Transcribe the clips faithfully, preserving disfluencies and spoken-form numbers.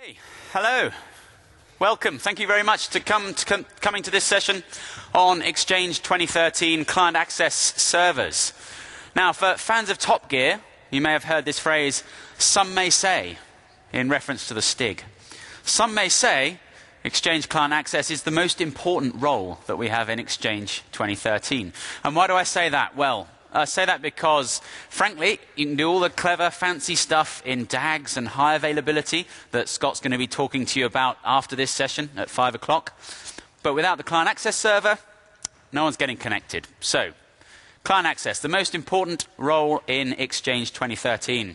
Hey, hello. Welcome. Thank you very much to come to com coming to this session on Exchange twenty thirteen Client Access Servers. Now, for fans of Top Gear, you may have heard this phrase, some may say, in reference to the Stig. Some may say Exchange Client Access is the most important role that we have in Exchange twenty thirteen. And why do I say that? Well, I say that because, frankly, you can do all the clever, fancy stuff in D A Gs and high availability that Scott's going to be talking to you about after this session at five o'clock. But without the Client Access Server, no one's getting connected. So, Client Access, the most important role in Exchange twenty thirteen.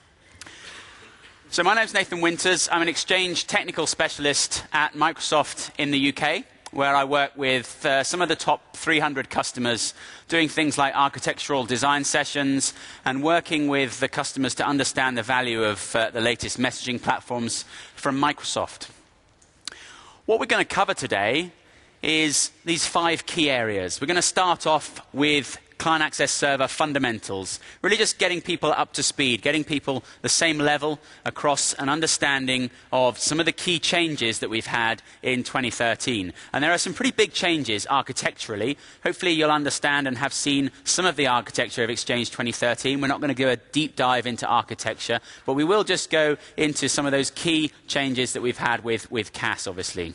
So my name's Nathan Winters. I'm an Exchange technical specialist at Microsoft in the U K, where I work with uh, some of the top three hundred customers doing things like architectural design sessions and working with the customers to understand the value of uh, the latest messaging platforms from Microsoft. What we're going to cover today is these five key areas. We're going to start off with Client Access Server fundamentals, really just getting people up to speed, getting people the same level across an understanding of some of the key changes that we've had in twenty thirteen. And there are some pretty big changes architecturally. Hopefully you'll understand and have seen some of the architecture of Exchange twenty thirteen. We're not going to do a deep dive into architecture, but we will just go into some of those key changes that we've had with, with C A S, obviously.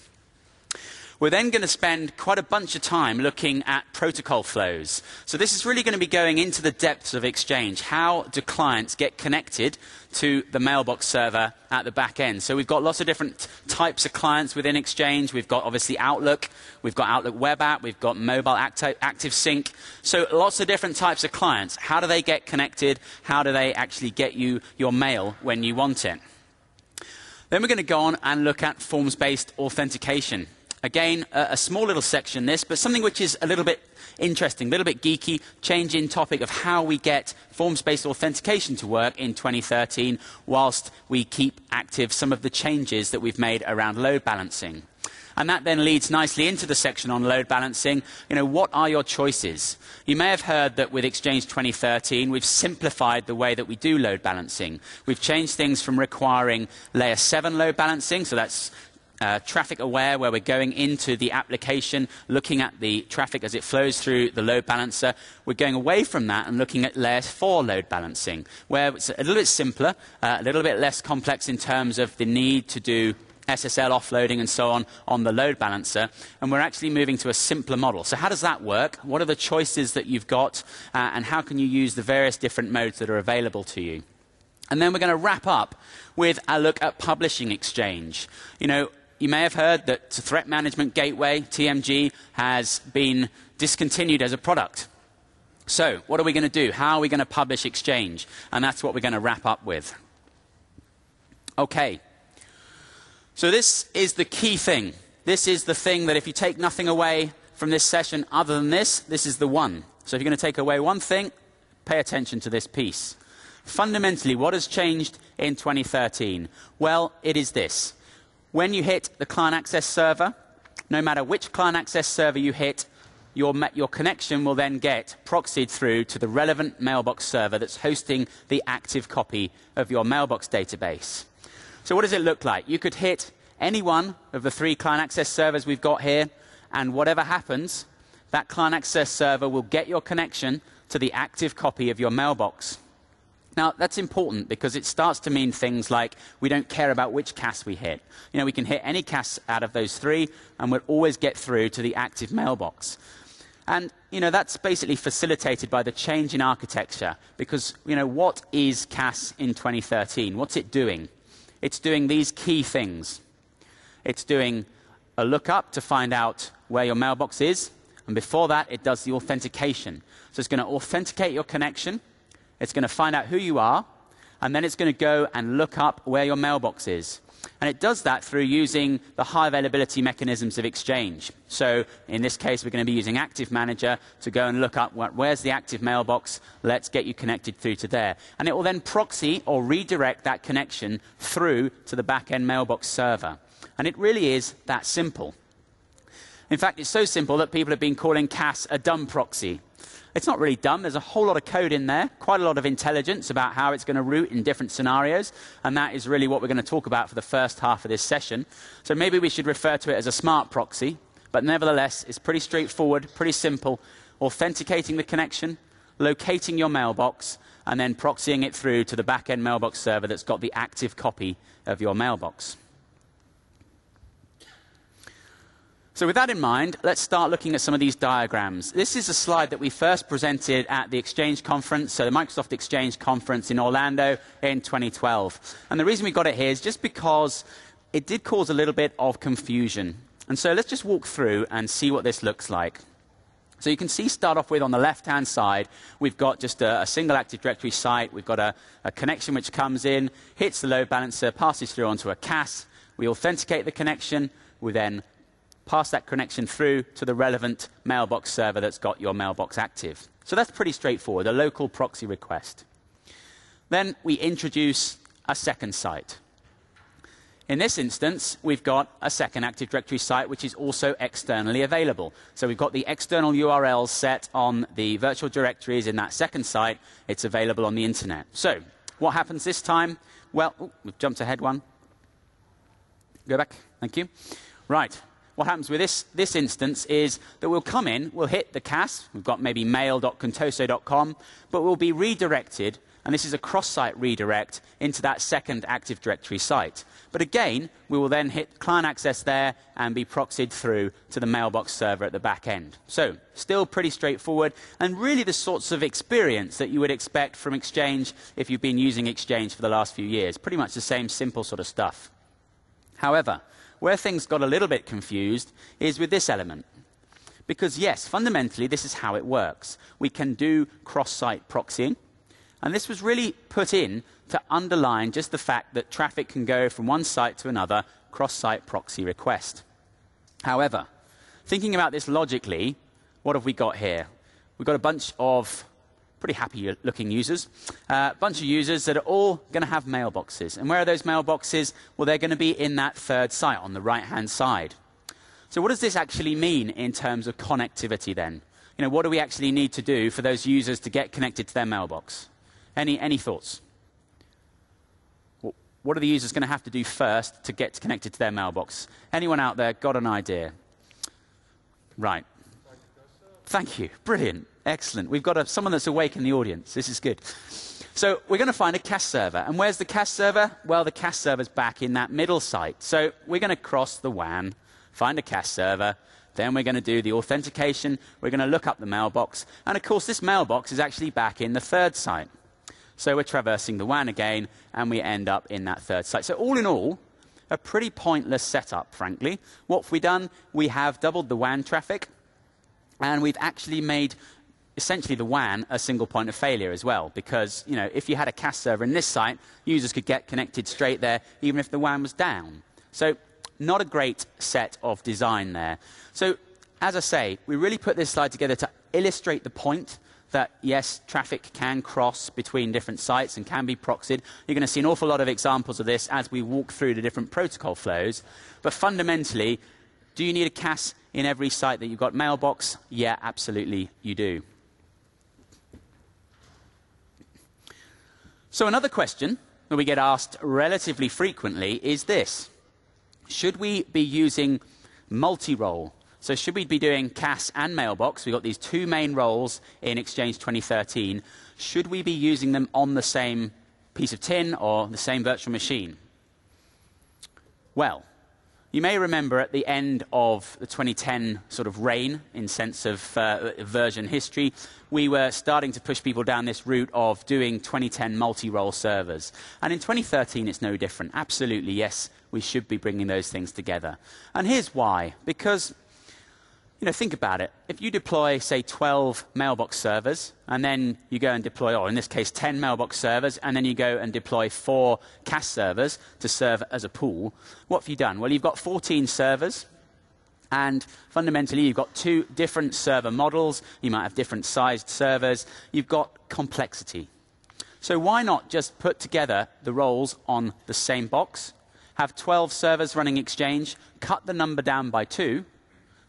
We're then going to spend quite a bunch of time looking at protocol flows. So this is really going to be going into the depths of Exchange. How do clients get connected to the mailbox server at the back end? So we've got lots of different types of clients within Exchange. We've got obviously Outlook. We've got Outlook Web App. We've got Mobile Acti- Active Sync. So lots of different types of clients. How do they get connected? How do they actually get you your mail when you want it? Then we're going to go on and look at forms-based authentication. Again, a, a small little section this, but something which is a little bit interesting, a little bit geeky, change in topic of how we get forms-based authentication to work in twenty thirteen whilst we keep active some of the changes that we've made around load balancing. And that then leads nicely into the section on load balancing. You know, what are your choices? You may have heard that with Exchange twenty thirteen, we've simplified the way that we do load balancing. We've changed things from requiring layer seven load balancing, so that's Uh, traffic aware, where we're going into the application, looking at the traffic as it flows through the load balancer. We're going away from that and looking at layer four load balancing, where it's a little bit simpler, uh, a little bit less complex in terms of the need to do S S L offloading and so on on the load balancer, and we're actually moving to a simpler model. So how does that work? What are the choices that you've got, uh, and how can you use the various different modes that are available to you? And then we're going to wrap up with a look at publishing Exchange. You know, you may have heard that Threat Management Gateway, T M G, has been discontinued as a product. So what are we going to do? How are we going to publish Exchange? And that's what we're going to wrap up with. Okay. So this is the key thing. This is the thing that if you take nothing away from this session other than this, this is the one. So if you're going to take away one thing, pay attention to this piece. Fundamentally, what has changed in twenty thirteen? Well, it is this. When you hit the Client Access Server, no matter which Client Access Server you hit, your, your connection will then get proxied through to the relevant mailbox server that's hosting the active copy of your mailbox database. So what does it look like? You could hit any one of the three Client Access Servers we've got here, and whatever happens, that Client Access Server will get your connection to the active copy of your mailbox. Now, that's important because it starts to mean things like we don't care about which C A S we hit. You know, we can hit any C A S out of those three, and we'll always get through to the active mailbox. And, you know, that's basically facilitated by the change in architecture because, you know, what is C A S in twenty thirteen? What's it doing? It's doing these key things. It's doing a lookup to find out where your mailbox is, and before that, it does the authentication. So it's going to authenticate your connection. It's going to find out who you are, and then it's going to go and look up where your mailbox is. And it does that through using the high availability mechanisms of Exchange. So in this case, we're going to be using Active Manager to go and look up what, where's the active mailbox. Let's get you connected through to there. And it will then proxy or redirect that connection through to the back-end mailbox server. And it really is that simple. In fact, it's so simple that people have been calling C A S a dumb proxy. It's not really dumb. There's a whole lot of code in there, quite a lot of intelligence about how it's going to route in different scenarios, and that is really what we're going to talk about for the first half of this session. So maybe we should refer to it as a smart proxy, but nevertheless, it's pretty straightforward, pretty simple, authenticating the connection, locating your mailbox, and then proxying it through to the back-end mailbox server that's got the active copy of your mailbox. So with that in mind, let's start looking at some of these diagrams. This is a slide that we first presented at the Exchange conference, so the Microsoft Exchange conference in Orlando in twenty twelve. And the reason we got it here is just because it did cause a little bit of confusion. And so let's just walk through and see what this looks like. So you can see, start off with, on the left-hand side, we've got just a, a single Active Directory site. We've got a, a connection which comes in, hits the load balancer, passes through onto a C A S. We authenticate the connection. We then pass that connection through to the relevant mailbox server that's got your mailbox active. So that's pretty straightforward, a local proxy request. Then we introduce a second site. In this instance, we've got a second Active Directory site which is also externally available. So we've got the external U R Ls set on the virtual directories in that second site. It's available on the internet. So what happens this time? Well, ooh, we've jumped ahead one. Go back. Thank you. Right. What happens with this, this instance is that we'll come in, we'll hit the C A S. We've got maybe mail dot contoso dot com, but we'll be redirected, and this is a cross-site redirect, into that second Active Directory site. But again, we will then hit client access there and be proxied through to the mailbox server at the back end. So still pretty straightforward, and really the sorts of experience that you would expect from Exchange if you've been using Exchange for the last few years. Pretty much the same simple sort of stuff. However, where things got a little bit confused is with this element. Because yes, fundamentally, this is how it works. We can do cross-site proxying. And this was really put in to underline just the fact that traffic can go from one site to another, cross-site proxy request. However, thinking about this logically, what have we got here? We've got a bunch of pretty happy-looking users, a uh, bunch of users that are all going to have mailboxes. And where are those mailboxes? Well, they're going to be in that third site on the right-hand side. So what does this actually mean in terms of connectivity then? You know, what do we actually need to do for those users to get connected to their mailbox? Any, any thoughts? What are the users going to have to do first to get connected to their mailbox? Anyone out there got an idea? Right. Thank you. Brilliant. Excellent. We've got a, someone that's awake in the audience. This is good. So we're going to find a C A S server. And where's the C A S server? Well, the C A S server's back in that middle site. So we're going to cross the W A N, find a C A S server. Then we're going to do the authentication. We're going to look up the mailbox. And of course, this mailbox is actually back in the third site. So we're traversing the W A N again, and we end up in that third site. So all in all, a pretty pointless setup, frankly. What have we done? We have doubled the W A N traffic, and we've actually made essentially the W A N a single point of failure as well, because you know, if you had a C A S server in this site, users could get connected straight there, even if the W A N was down. So not a great set of design there. So as I say, we really put this slide together to illustrate the point that, yes, traffic can cross between different sites and can be proxied. You're going to see an awful lot of examples of this as we walk through the different protocol flows. But fundamentally, do you need a C A S in every site that you've got mailbox? Yeah, absolutely, you do. So another question that we get asked relatively frequently is this. Should we be using multi-role? So should we be doing C A S and mailbox? We've got these two main roles in Exchange twenty thirteen. Should we be using them on the same piece of tin or the same virtual machine? Well, you may remember at the end of the twenty ten sort of reign, in sense of uh, version history, we were starting to push people down this route of doing twenty ten multi-role servers. And in twenty thirteen, it's no different. Absolutely, yes, we should be bringing those things together. And here's why. Because you know, think about it. If you deploy, say, twelve mailbox servers, and then you go and deploy, or in this case, ten mailbox servers, and then you go and deploy four C A S servers to serve as a pool, what have you done? Well, you've got fourteen servers, and fundamentally, you've got two different server models. You might have different sized servers. You've got complexity. So why not just put together the roles on the same box, have twelve servers running Exchange, cut the number down by two,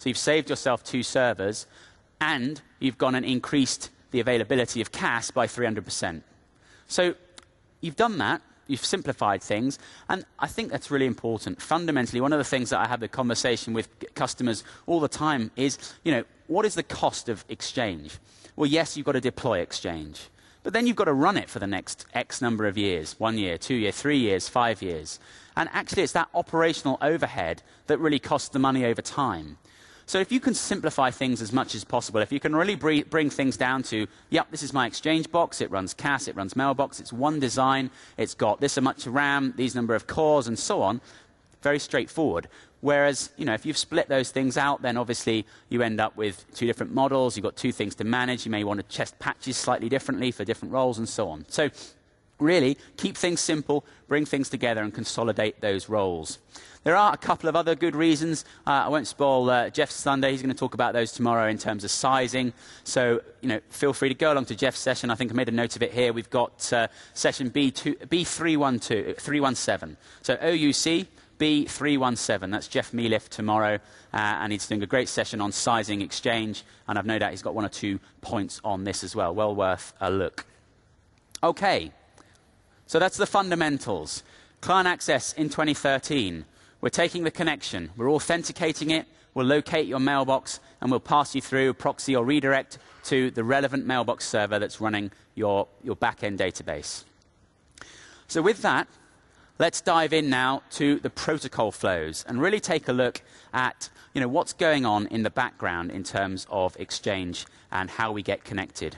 So you've saved yourself two servers, and you've gone and increased the availability of C A S by three hundred percent. So you've done that. You've simplified things, and I think that's really important. Fundamentally, one of the things that I have a conversation with customers all the time is, you know, what is the cost of Exchange? Well, yes, you've got to deploy Exchange, but then you've got to run it for the next X number of years, one year, two years, three years, five years. And actually, it's that operational overhead that really costs the money over time. So if you can simplify things as much as possible, if you can really bring things down to, yep, this is my Exchange box, it runs C A S, it runs Mailbox, it's one design, it's got this much RAM, these number of cores, and so on, very straightforward. Whereas, you know, if you've split those things out, then obviously you end up with two different models, you've got two things to manage, you may want to test patches slightly differently for different roles, and so on. So really, keep things simple, bring things together, and consolidate those roles. There are a couple of other good reasons. Uh, I won't spoil uh, Jeff's thunder. He's going to talk about those tomorrow in terms of sizing. So, you know, feel free to go along to Jeff's session. I think I made a note of it here. We've got uh, session B three one two, three one seven. So O U C B three one seven. That's Jeff Mealiff tomorrow. Uh, and he's doing a great session on sizing Exchange. And I've no doubt he's got one or two points on this as well. Well worth a look. OK. So that's the fundamentals. Client access in twenty thirteen. We're taking the connection, we're authenticating it, we'll locate your mailbox, and we'll pass you through proxy or redirect to the relevant mailbox server that's running your, your back-end database. So with that, let's dive in now to the protocol flows and really take a look at, you know, what's going on in the background in terms of Exchange and how we get connected.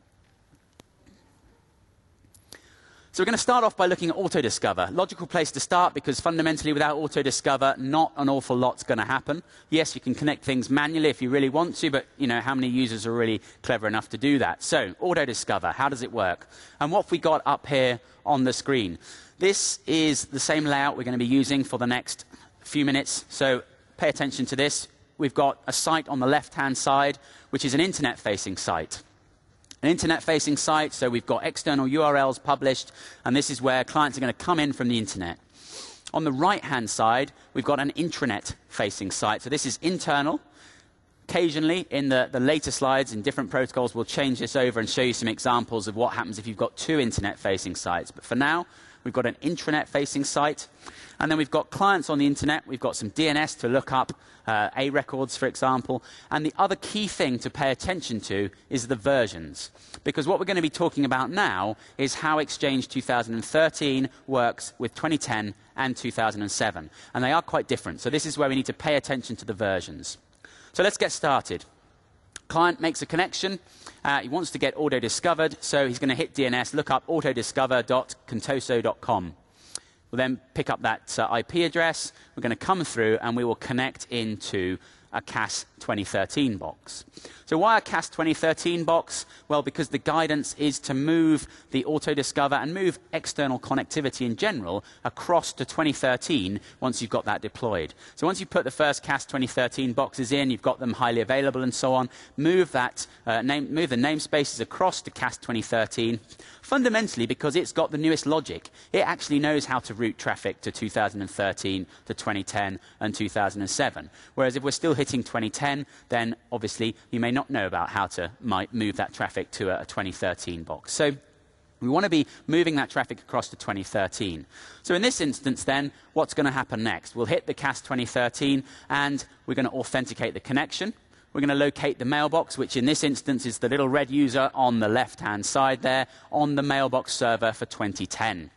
So we're going to start off by looking at Autodiscover. Logical place to start because fundamentally without Autodiscover, not an awful lot's going to happen. Yes, you can connect things manually if you really want to, but you know, how many users are really clever enough to do that? So Autodiscover, how does it work? And what have we got up here on the screen? This is the same layout we're going to be using for the next few minutes. So pay attention to this. We've got a site on the left-hand side, which is an internet-facing site. An internet-facing site, so we've got external U R Ls published, and this is where clients are going to come in from the internet. On the right-hand side, we've got an intranet-facing site. So this is internal. Occasionally, in the, the later slides, in different protocols, we'll change this over and show you some examples of what happens if you've got two internet-facing sites. But for now, we've got an intranet-facing site. And then we've got clients on the internet. We've got some D N S to look up uh, A records, for example. And the other key thing to pay attention to is the versions. Because what we're going to be talking about now is how Exchange two thousand thirteen works with twenty ten and two thousand seven. And they are quite different. So this is where we need to pay attention to the versions. So let's get started. Client makes a connection. Uh, he wants to get auto-discovered. So he's going to hit D N S, look up autodiscover dot contoso dot com. We'll then pick up that uh, I P address. We're going to come through, and we will connect into a C A S twenty thirteen box. So why a C A S twenty thirteen box? Well, because the guidance is to move the Autodiscover and move external connectivity in general across to twenty thirteen once you've got that deployed. So once you put the first C A S twenty thirteen boxes in, you've got them highly available and so on, move, that, uh, name, move the namespaces across to C A S twenty thirteen, fundamentally because it's got the newest logic. It actually knows how to route traffic to two thousand thirteen, to twenty ten, and two thousand seven. Whereas if we're still hitting twenty ten, then obviously you may not know about how to move that traffic to a twenty thirteen box. So we want to be moving that traffic across to twenty thirteen. So in this instance then, what's going to happen next? We'll hit the C A S twenty thirteen, and we're going to authenticate the connection. We're going to locate the mailbox, which in this instance is the little red user on the left-hand side there, on the mailbox server for twenty ten.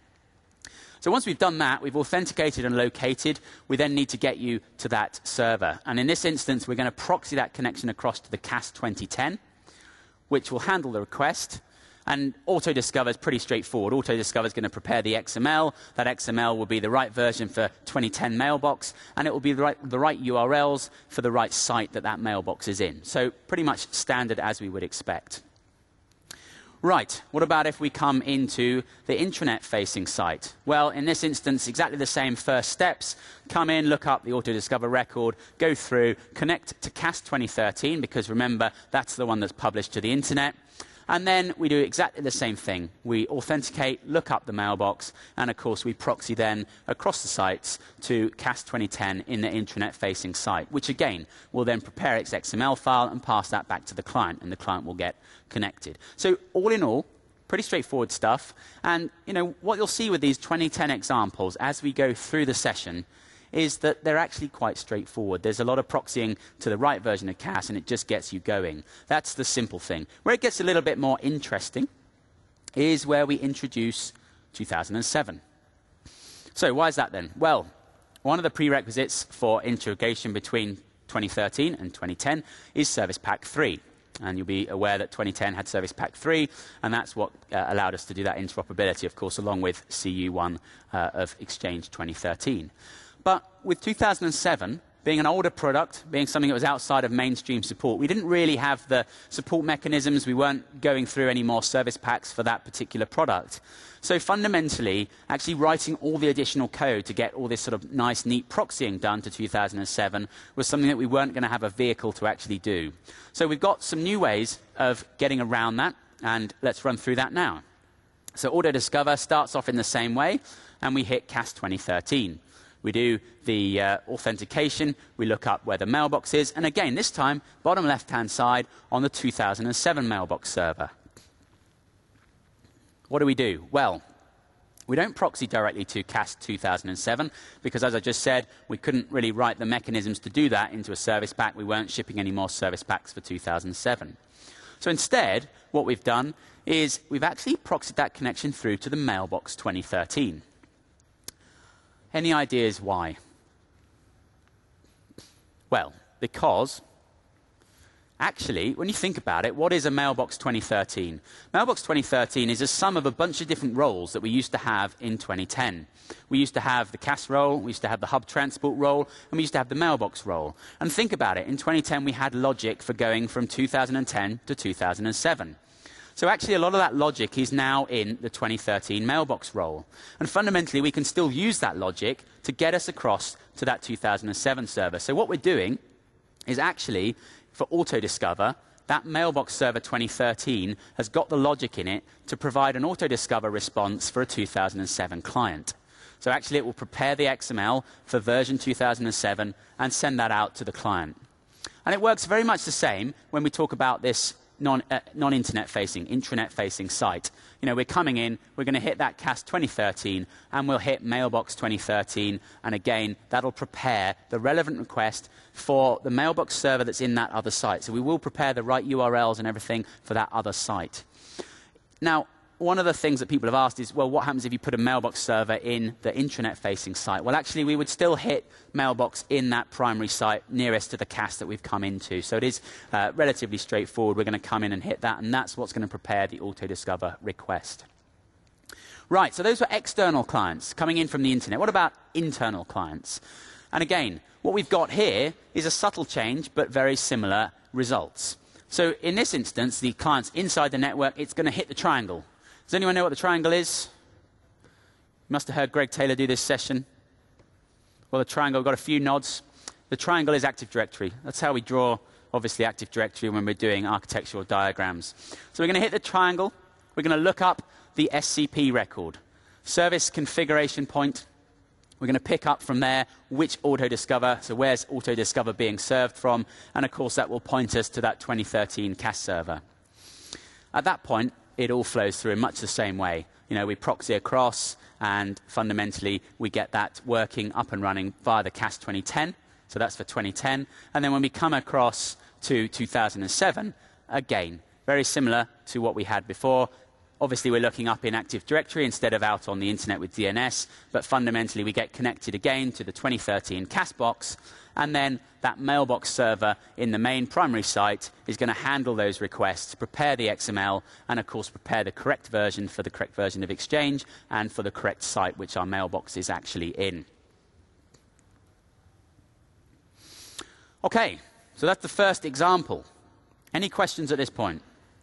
So once we've done that, we've authenticated and located, we then need to get you to that server. And in this instance, we're going to proxy that connection across to the C A S twenty ten, which will handle the request. And Autodiscover is pretty straightforward. Autodiscover is going to prepare the X M L. That X M L will be the right version for twenty ten mailbox, and it will be the right, the right U R Ls for the right site that that mailbox is in. So pretty much standard as we would expect. Right, what about if we come into the intranet-facing site? Well, in this instance, exactly the same first steps. Come in, look up the Autodiscover record, go through, connect to C A S twenty thirteen, because remember, that's the one that's published to the internet. And then we do exactly the same thing. We authenticate, look up the mailbox, and of course we proxy then across the sites to C A S twenty ten in the intranet-facing site, which again will then prepare its X M L file and pass that back to the client, and the client will get connected. So all in all, pretty straightforward stuff. And you know what you'll see with these twenty ten examples as we go through the session is that they're actually quite straightforward. There's a lot of proxying to the right version of C A S, and it just gets you going. That's the simple thing. Where it gets a little bit more interesting is where we introduce two thousand seven. So why is that then? Well, one of the prerequisites for integration between twenty thirteen and twenty ten is Service Pack three. And you'll be aware that twenty ten had Service Pack three, and that's what uh, allowed us to do that interoperability, of course, along with C U one uh, of Exchange twenty thirteen. But with two thousand seven, being an older product, being something that was outside of mainstream support, we didn't really have the support mechanisms. We weren't going through any more service packs for that particular product. So fundamentally, actually writing all the additional code to get all this sort of nice, neat proxying done to two thousand seven was something that we weren't going to have a vehicle to actually do. So we've got some new ways of getting around that, and let's run through that now. So AutoDiscover starts off in the same way, and we hit C A S twenty thirteen. We do the uh, authentication, we look up where the mailbox is, and again, this time, bottom left-hand side on the two thousand seven mailbox server. What do we do? Well, we don't proxy directly to C A S two thousand seven because, as I just said, we couldn't really write the mechanisms to do that into a service pack. We weren't shipping any more service packs for two thousand seven. So instead, what we've done is we've actually proxied that connection through to the mailbox twenty thirteen. Any ideas why? Well, because actually, when you think about it, what is a Mailbox twenty thirteen? Mailbox twenty thirteen is a sum of a bunch of different roles that we used to have in twenty ten. We used to have the C A S role, we used to have the hub transport role, and we used to have the mailbox role. And think about it, in twenty ten we had logic for going from two thousand ten to two thousand seven. So actually a lot of that logic is now in the twenty thirteen mailbox role. And fundamentally we can still use that logic to get us across to that two thousand seven server. So what we're doing is actually, for AutoDiscover, that mailbox server twenty thirteen has got the logic in it to provide an AutoDiscover response for a two thousand seven client. So actually it will prepare the X M L for version two thousand seven and send that out to the client. And it works very much the same when we talk about this non, uh, non-internet facing, intranet facing site. You know, we're coming in, we're going to hit that C A S twenty thirteen, and we'll hit mailbox twenty thirteen, and again, that'll prepare the relevant request for the mailbox server that's in that other site. So we will prepare the right U R Ls and everything for that other site. Now, one of the things that people have asked is, well, what happens if you put a mailbox server in the intranet-facing site? Well, actually, we would still hit mailbox in that primary site nearest to the C A S that we've come into. So it is uh, relatively straightforward. We're going to come in and hit that, and that's what's going to prepare the AutoDiscover request. Right, so those were external clients coming in from the internet. What about internal clients? And again, what we've got here is a subtle change, but very similar results. So in this instance, the client's inside the network. It's going to hit the triangle. Does anyone know what the triangle is? You must have heard Greg Taylor do this session. Well, the triangle got a few nods. The triangle is Active Directory. That's how we draw, obviously, Active Directory when we're doing architectural diagrams. So we're going to hit the triangle. We're going to look up the S C P record, service configuration point. We're going to pick up from there which AutoDiscover, so where's AutoDiscover being served from, and of course that will point us to that twenty thirteen C A S server. At that point, it all flows through in much the same way. You know, we proxy across, and fundamentally we get that working up and running via the C A S twenty ten. So that's for twenty ten. And then when we come across to two thousand seven, again, very similar to what we had before. Obviously, we're looking up in Active Directory instead of out on the internet with D N S, but fundamentally we get connected again to the twenty thirteen C A S box, and then that mailbox server in the main primary site is going to handle those requests, prepare the X M L, and of course prepare the correct version for the correct version of Exchange and for the correct site which our mailbox is actually in. Okay, so that's the first example. Any questions at this point?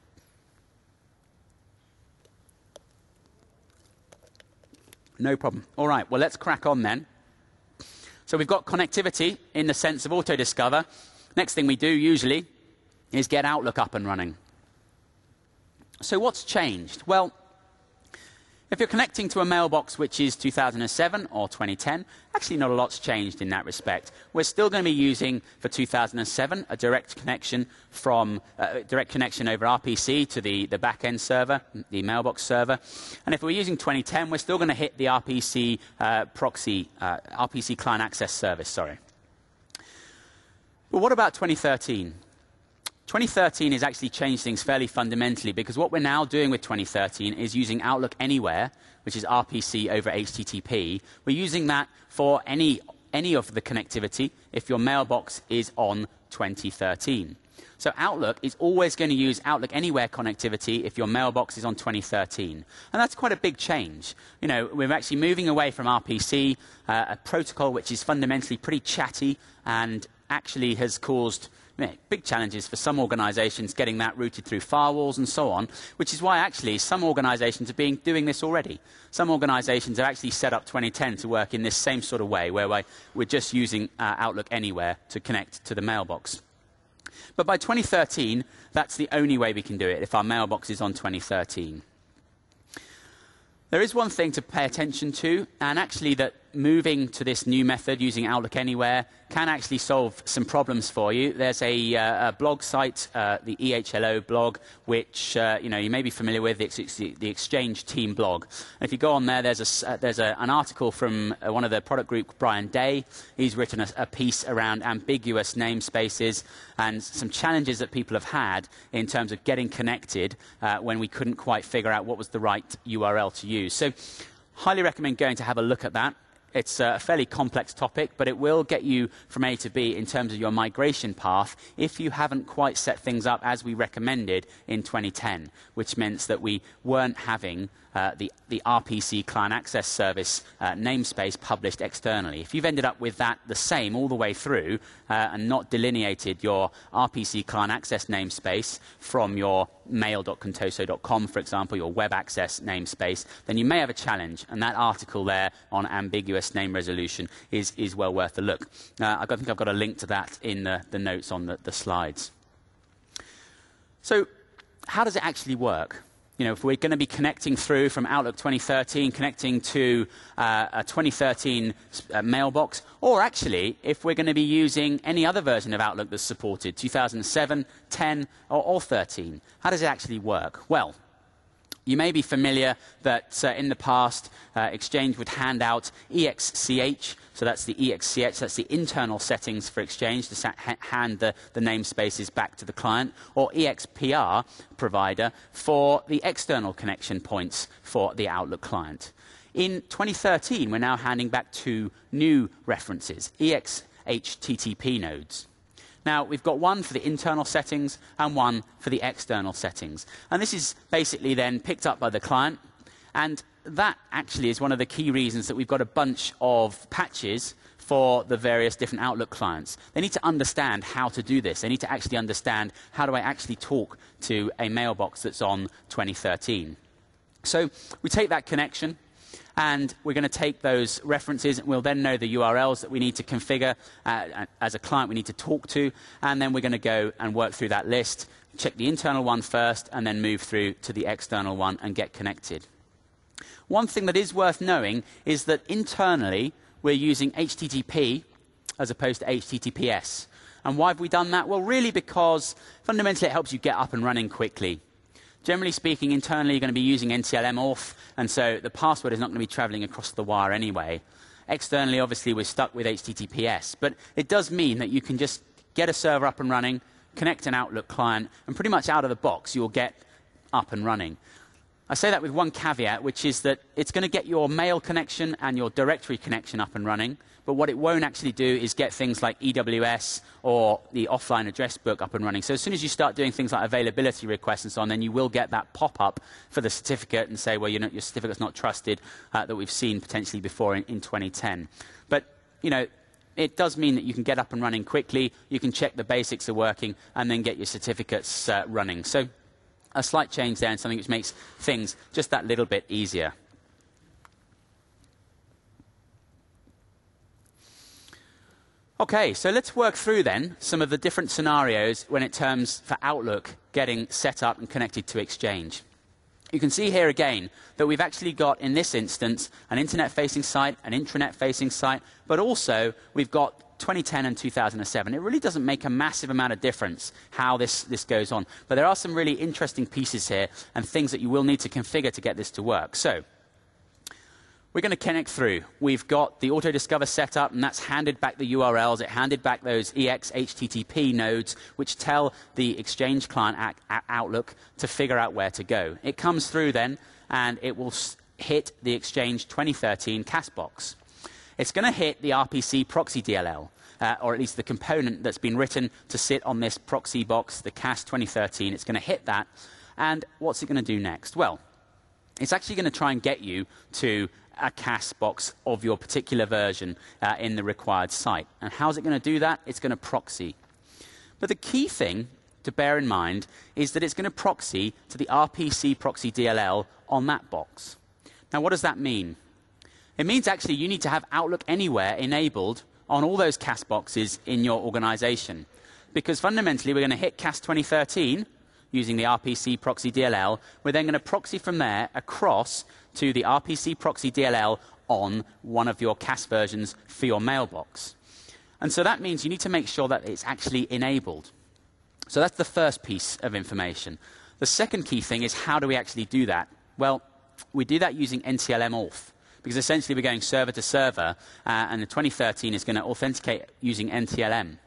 No problem. All right, well, let's crack on then. So we've got connectivity in the sense of AutoDiscover. Next thing we do usually is get Outlook up and running. So what's changed? Well, if you're connecting to a mailbox which is two thousand seven or twenty ten, actually not a lot's changed in that respect. We're still going to be using, for two thousand seven, a direct connection from uh, direct connection over R P C to the, the back-end server, the mailbox server. And if we're using twenty ten, we're still going to hit the R P C uh, proxy, uh, R P C client access service, sorry. But what about twenty thirteen? twenty thirteen has actually changed things fairly fundamentally, because what we're now doing with twenty thirteen is using Outlook Anywhere, which is R P C over H T T P. We're using that for any, any of the connectivity if your mailbox is on twenty thirteen. So Outlook is always going to use Outlook Anywhere connectivity if your mailbox is on twenty thirteen. And that's quite a big change. You know, we're actually moving away from R P C, uh, a protocol which is fundamentally pretty chatty and actually has caused big challenges for some organizations getting that routed through firewalls and so on, which is why actually some organizations are being, doing this already. Some organizations have actually set up twenty ten to work in this same sort of way, where we're just using uh, Outlook Anywhere to connect to the mailbox. But by twenty thirteen, that's the only way we can do it, if our mailbox is on twenty thirteen. There is one thing to pay attention to, and actually that moving to this new method using Outlook Anywhere can actually solve some problems for you. There's a, uh, a blog site, uh, the E H L O blog, which uh, you know, you may be familiar with, the, the Exchange team blog. And if you go on there, there's, a, uh, there's a, an article from uh, one of the product group, Brian Day. He's written a, a piece around ambiguous namespaces and some challenges that people have had in terms of getting connected uh, when we couldn't quite figure out what was the right U R L to use. So highly recommend going to have a look at that. It's a fairly complex topic, but it will get you from A to B in terms of your migration path if you haven't quite set things up as we recommended in twenty ten, which meant that we weren't having uh, the, the R P C client access service uh, namespace published externally. If you've ended up with that the same all the way through uh, and not delineated your R P C client access namespace from your mail dot contoso dot com, for example, your web access namespace, then you may have a challenge. And that article there on ambiguous name resolution is, is well worth a look. Uh, I think I've got a link to that in the, the notes on the, the slides. So how does it actually work? You know, if we're going to be connecting through from Outlook twenty thirteen, connecting to uh, a twenty thirteen uh, mailbox, or actually, if we're going to be using any other version of Outlook that's supported, two thousand seven, ten, or, or thirteen, how does it actually work? Well, you may be familiar that uh, in the past, uh, Exchange would hand out E X C H, so that's the E X C H, that's the internal settings for Exchange to sa ha hand the, the namespaces back to the client, or E X P R provider for the external connection points for the Outlook client. In twenty thirteen, we're now handing back two new references, E X H T T P nodes. Now, we've got one for the internal settings and one for the external settings. And this is basically then picked up by the client. And that actually is one of the key reasons that we've got a bunch of patches for the various different Outlook clients. They need to understand how to do this. They need to actually understand, how do I actually talk to a mailbox that's on twenty thirteen? So we take that connection, and we're going to take those references, and we'll then know the U R Ls that we need to configure uh, as a client we need to talk to, and then we're going to go and work through that list, check the internal one first, and then move through to the external one and get connected. One thing that is worth knowing is that internally we're using H T T P as opposed to H T T P S. And why have we done that? Well, really because fundamentally it helps you get up and running quickly. Generally speaking, internally, you're going to be using N T L M auth, and so the password is not going to be traveling across the wire anyway. Externally, obviously, we're stuck with H T T P S, but it does mean that you can just get a server up and running, connect an Outlook client, and pretty much out of the box, you'll get up and running. I say that with one caveat, which is that it's going to get your mail connection and your directory connection up and running, but what it won't actually do is get things like E W S or the offline address book up and running. So as soon as you start doing things like availability requests and so on, then you will get that pop-up for the certificate and say, well, you know, your certificate's not trusted, uh, that we've seen potentially before in, in twenty ten. But, you know, it does mean that you can get up and running quickly, you can check the basics are working, and then get your certificates uh, running. So a slight change there and something which makes things just that little bit easier. Okay, so let's work through then some of the different scenarios when it comes for Outlook getting set up and connected to Exchange. you can see here again that we've actually got, in this instance, an internet-facing site, an intranet-facing site, but also we've got twenty ten and two thousand seven. It really doesn't make a massive amount of difference how this, this goes on. But there are some really interesting pieces here and things that you will need to configure to get this to work. So we're going to connect through. We've got the auto-discover set up, and that's handed back the U R Ls. It handed back those E X H T T P nodes, which tell the Exchange client Outlook to figure out where to go. It comes through then, and it will hit the Exchange twenty thirteen C A S box. It's going to hit the R P C proxy D L L, uh, or at least the component that's been written to sit on this proxy box, the C A S twenty thirteen. It's going to hit that. And what's it going to do next? Well, it's actually going to try and get you to a C A S box of your particular version uh, in the required site. And how's it going to do that? It's going to proxy. But the key thing to bear in mind is that it's going to proxy to the R P C proxy D L L on that box. Now, what does that mean? It means actually you need to have Outlook Anywhere enabled on all those C A S boxes in your organization. Because fundamentally, we're going to hit C A S twenty thirteen using the R P C proxy D L L. We're then going to proxy from there across to the R P C proxy D L L on one of your C A S versions for your mailbox. And so that means you need to make sure that it's actually enabled. So that's the first piece of information. The second key thing is, how do we actually do that? Well, we do that using N T L M auth, because essentially we're going server to server, uh, and the twenty thirteen is going to authenticate using N T L M,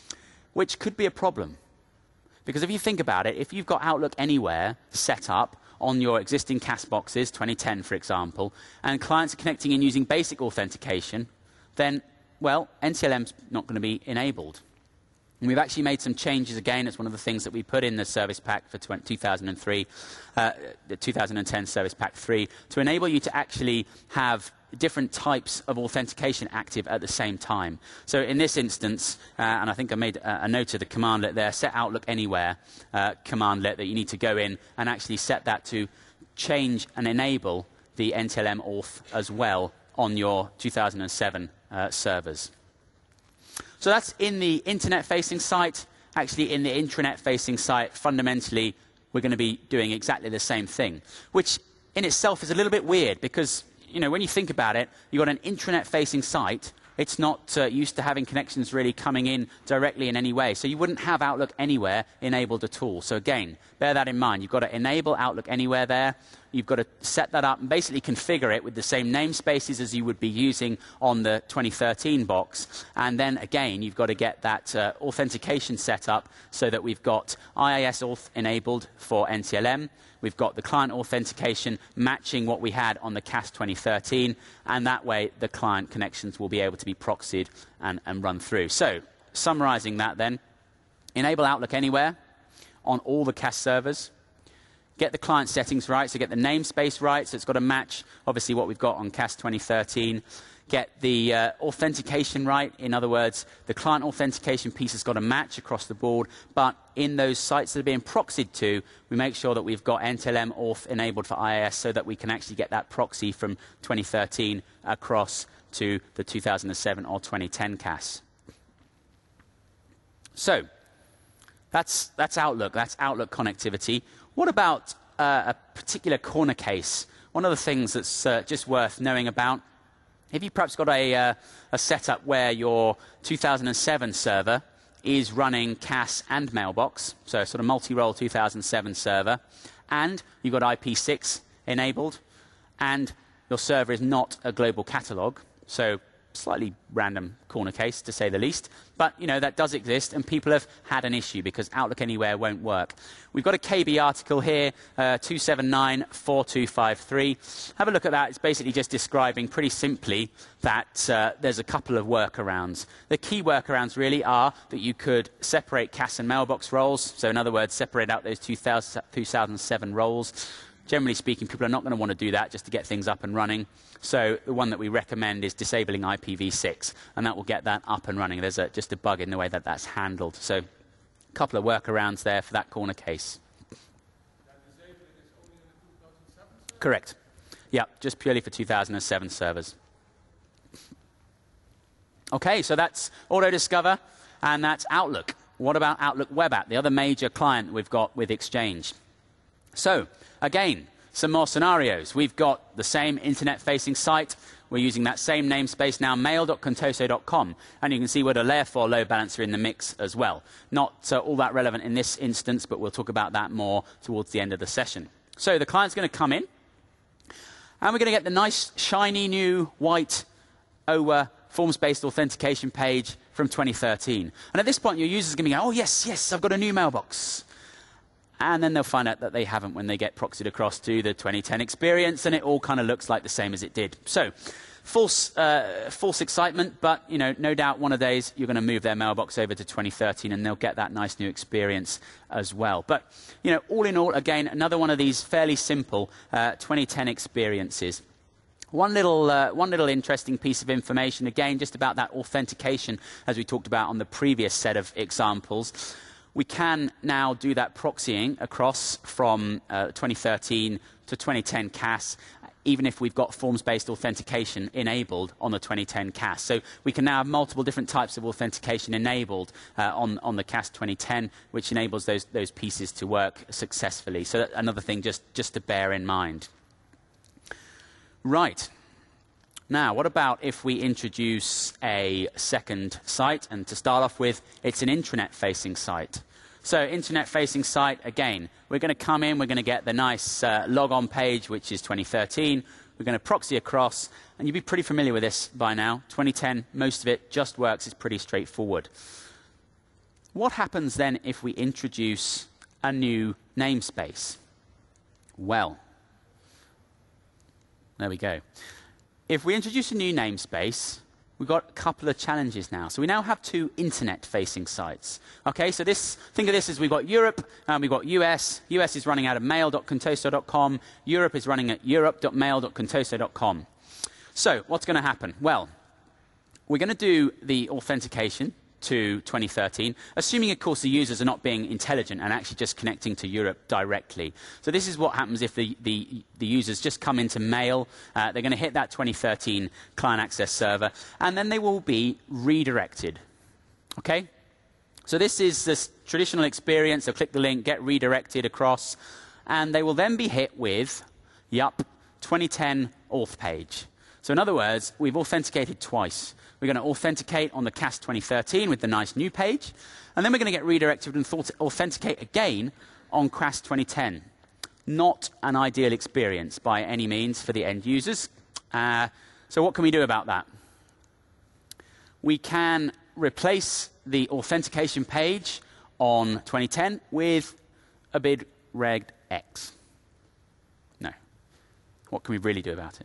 which could be a problem. Because if you think about it, if you've got Outlook Anywhere set up on your existing C A S boxes, twenty ten for example, and clients are connecting in using basic authentication, then, well, N T L M's not going to be enabled. And we've actually made some changes again. It's one of the things that we put in the service pack for two thousand three, uh, the two thousand ten service pack three, to enable you to actually have different types of authentication active at the same time. So in this instance, uh, and I think I made a, a note of the commandlet there, set Outlook Anywhere uh, commandlet, that you need to go in and actually set that to change and enable the N T L M auth as well on your two thousand seven uh, servers. So that's in the internet-facing site. Actually, in the intranet-facing site, fundamentally, we're going to be doing exactly the same thing, which in itself is a little bit weird because, you know, when you think about it, you've got an intranet-facing site. It's not uh, used to having connections really coming in directly in any way. So you wouldn't have Outlook Anywhere enabled at all. So again, bear that in mind. You've got to enable Outlook Anywhere there. You've got to set that up and basically configure it with the same namespaces as you would be using on the twenty thirteen box. And then again, you've got to get that uh, authentication set up so that we've got I I S auth enabled for N T L M. We've got the client authentication matching what we had on the C A S twenty thirteen, and that way the client connections will be able to be proxied and, and run through. So, summarizing that then, enable Outlook Anywhere on all the C A S servers. Get the client settings right, so get the namespace right, so it's got to match obviously what we've got on C A S twenty thirteen. Get the uh, authentication right. In other words, the client authentication piece has got to match across the board, but in those sites that are being proxied to, we make sure that we've got N T L M auth enabled for I I S so that we can actually get that proxy from twenty thirteen across to the two thousand seven or twenty ten C A S. So, that's, that's Outlook. That's Outlook connectivity. What about uh, a particular corner case? One of the things that's uh, just worth knowing about, if you've perhaps got a, uh, a setup where your two thousand seven server is running C A S and Mailbox, so a sort of multi-role two thousand seven server, and you've got I P six enabled, and your server is not a global catalog, so slightly random corner case, to say the least. But, you know, that does exist, and people have had an issue because Outlook Anywhere won't work. We've got a K B article here, uh, two seven nine four two five three. Have a look at that. It's basically just describing pretty simply that uh, there's a couple of workarounds. The key workarounds really are that you could separate C A S and Mailbox roles. So, in other words, separate out those two thousand seven roles. Generally speaking, people are not going to want to do that just to get things up and running. So the one that we recommend is disabling I P v six, and that will get that up and running. There's a, just a bug in the way that that's handled. So a couple of workarounds there for that corner case. Correct. Yeah, just purely for two thousand seven servers. OK, so that's Auto-Discover, and that's Outlook. What about Outlook Web App, the other major client we've got with Exchange? So, again, Some more scenarios. We've got the same internet-facing site. We're using that same namespace now, mail dot contoso dot com. And you can see we've got a layer four load balancer in the mix as well. Not uh, all that relevant in this instance, but we'll talk about that more towards the end of the session. So the client's going to come in, and we're going to get the nice, shiny, new, white O W A forms-based authentication page from twenty thirteen. And at this point, your user's going to be going, oh, yes, yes, I've got a new mailbox. And then they'll find out that they haven't when they get proxied across to the twenty ten experience, and it all kind of looks like the same as it did. So, false, uh, false excitement, but you know, no doubt one of days you're going to move their mailbox over to twenty thirteen, and they'll get that nice new experience as well. But you know, all in all, again, another one of these fairly simple uh, twenty ten experiences. One little, uh, one little interesting piece of information, again, just about that authentication, as we talked about on the previous set of examples. We can now do that proxying across from uh, twenty thirteen to twenty ten C A S, even if we've got forms-based authentication enabled on the twenty ten C A S. So we can now have multiple different types of authentication enabled uh, on, on the C A S twenty ten, which enables those, those pieces to work successfully. So that's another thing just, just to bear in mind. Right. Now, what about if we introduce a second site? And to start off with, it's an intranet-facing site. So internet-facing site, again, we're going to come in, we're going to get the nice uh, log-on page, which is twenty thirteen. We're going to proxy across, and you'll be pretty familiar with this by now. twenty ten, most of it just works. It's pretty straightforward. What happens then if we introduce a new namespace? Well, there we go. If we introduce a new namespace, we've got a couple of challenges now. So we now have two internet-facing sites. Okay, so this, think of this as we've got Europe and we've got U S. U S is running out of mail dot contoso dot com. Europe is running at europe dot mail dot contoso dot com. So what's going to happen? Well, we're going to do the authentication to twenty thirteen, assuming, of course, the users are not being intelligent and actually just connecting to Europe directly. So this is what happens if the, the, the users just come into mail. Uh, they're going to hit that twenty thirteen client access server, and then they will be redirected. Okay? So this is this traditional experience. They'll click the link, get redirected across, and they will then be hit with, yup, twenty ten auth page. So in other words, we've authenticated twice. We're going to authenticate on the C A S twenty thirteen with the nice new page, and then we're going to get redirected and authenticate again on C A S twenty ten. Not an ideal experience by any means for the end users. Uh, so what can we do about that? We can replace the authentication page on twenty ten with a bid regex. No. What can we really do about it?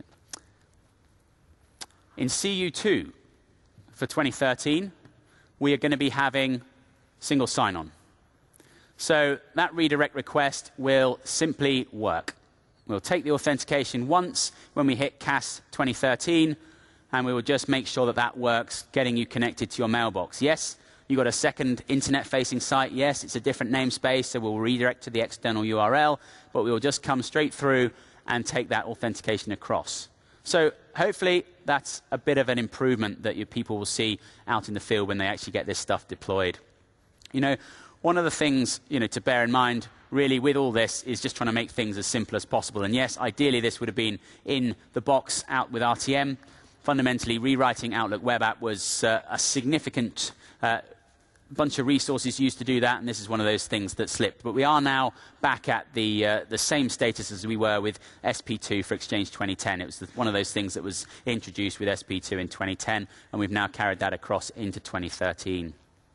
In C U two, for twenty thirteen, we are going to be having single sign-on. So that redirect request will simply work. We'll take the authentication once when we hit C A S twenty thirteen, and we will just make sure that that works, getting you connected to your mailbox. Yes, you've got a second internet-facing site. Yes, it's a different namespace, so we'll redirect to the external U R L, but we will just come straight through and take that authentication across. So hopefully that's a bit of an improvement that your people will see out in the field when they actually get this stuff deployed. You know, one of the things, you know, to bear in mind really with all this is just trying to make things as simple as possible. And yes, ideally this would have been in the box out with R T M. Fundamentally, rewriting Outlook Web App was uh, a significant uh, bunch of resources used to do that, and this is one of those things that slipped. But we are now back at the, uh, the same status as we were with S P two for Exchange twenty ten. It was the, one of those things that was introduced with S P two in twenty ten, and we've now carried that across into twenty thirteen.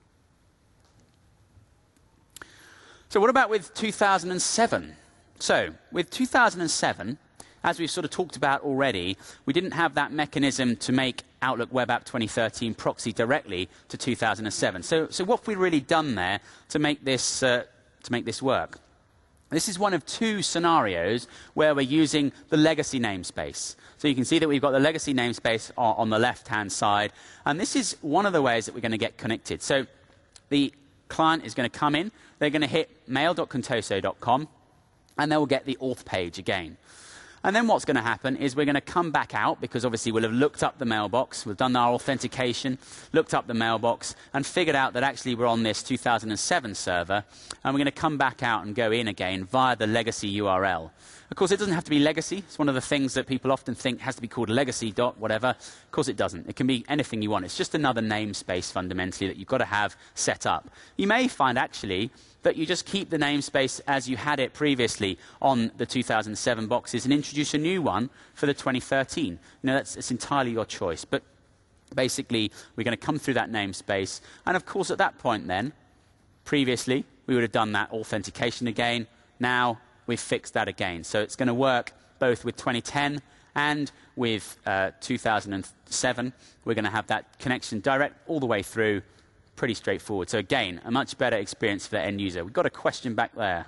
So what about with two thousand seven? So with two thousand seven, as we've sort of talked about already, we didn't have that mechanism to make Outlook Web App twenty thirteen proxy directly to two thousand seven. So, so what have we really done there to make this, uh, to make this work? This is one of two scenarios where we're using the legacy namespace. So you can see that we've got the legacy namespace on, on the left-hand side, and this is one of the ways that we're going to get connected. So the client is going to come in, they're going to hit mail dot contoso dot com, and they will get the auth page again. And then what's going to happen is we're going to come back out, because obviously we'll have looked up the mailbox, we've done our authentication, looked up the mailbox, and figured out that actually we're on this two thousand seven server, and we're going to come back out and go in again via the legacy U R L. Of course, it doesn't have to be legacy. It's one of the things that people often think has to be called legacy dot whatever. Of course, it doesn't. It can be anything you want. It's just another namespace, fundamentally, that you've got to have set up. You may find, actually, that you just keep the namespace as you had it previously on the two thousand seven boxes and introduce a new one for the twenty thirteen. You know, that's it's entirely your choice. But basically, we're going to come through that namespace. And of course, at that point then, previously, we would have done that authentication again. Now, we've fixed that again. So it's going to work both with twenty ten and with uh, two thousand seven. We're going to have that connection direct all the way through. Pretty straightforward. So again, a much better experience for the end user. We've got a question back there.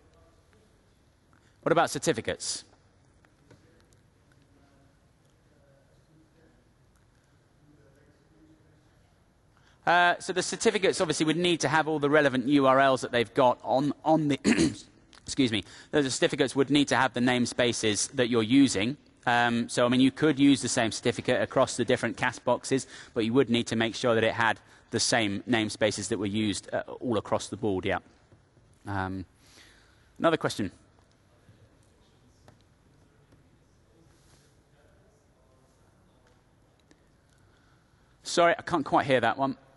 What about certificates? Uh, so the certificates obviously would need to have all the relevant U R Ls that they've got on, on the... excuse me. The certificates would need to have the namespaces that you're using. Um, so, I mean, you could use the same certificate across the different C A S boxes, but you would need to make sure that it had the same namespaces that were used uh, all across the board, yeah. Um, another question. Sorry, I can't quite hear that one.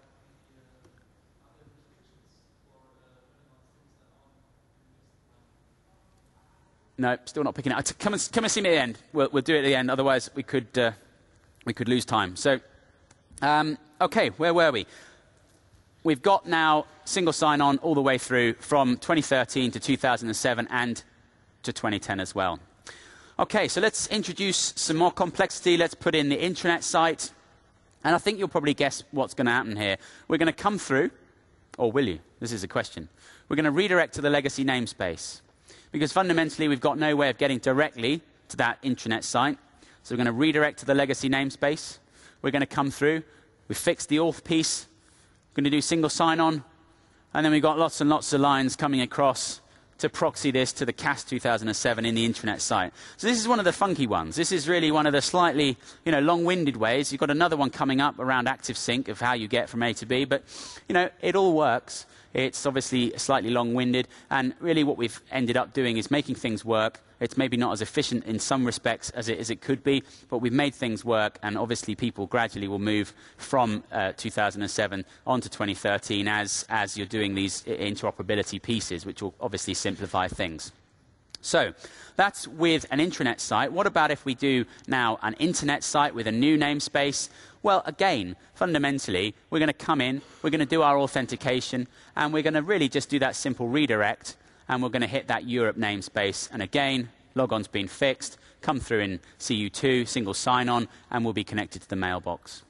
No, still not picking it up. Come and, come and see me at the end. We'll, we'll do it at the end. Otherwise, we could, uh, we could lose time. So, um, OK, where were we? We've got now single sign-on all the way through from twenty thirteen to two thousand seven and to twenty ten as well. OK, so let's introduce some more complexity. Let's put in the intranet site. And I think you'll probably guess what's going to happen here. We're going to come through, or will you? This is a question. We're going to redirect to the legacy namespace. Because fundamentally, we've got no way of getting directly to that intranet site. So we're going to redirect to the legacy namespace. We're going to come through. We've fixed the auth piece. We're going to do single sign-on. And then we've got lots and lots of lines coming across to proxy this to the C A S two thousand seven in the intranet site. So this is one of the funky ones. This is really one of the slightly, you know, long-winded ways. You've got another one coming up around ActiveSync of how you get from A to B. But, you know, it all works. It's obviously slightly long-winded, and really what we've ended up doing is making things work. It's maybe not as efficient in some respects as it, as it could be, but we've made things work, and obviously people gradually will move from uh, two thousand seven on to twenty thirteen as, as you're doing these interoperability pieces, which will obviously simplify things. So that's with an intranet site. What about if we do now an internet site with a new namespace? Well, again, fundamentally, we're going to come in, we're going to do our authentication, and we're going to really just do that simple redirect, and we're going to hit that Europe namespace. And again, logon's been fixed, come through in C U two, single sign-on, and we'll be connected to the mailbox.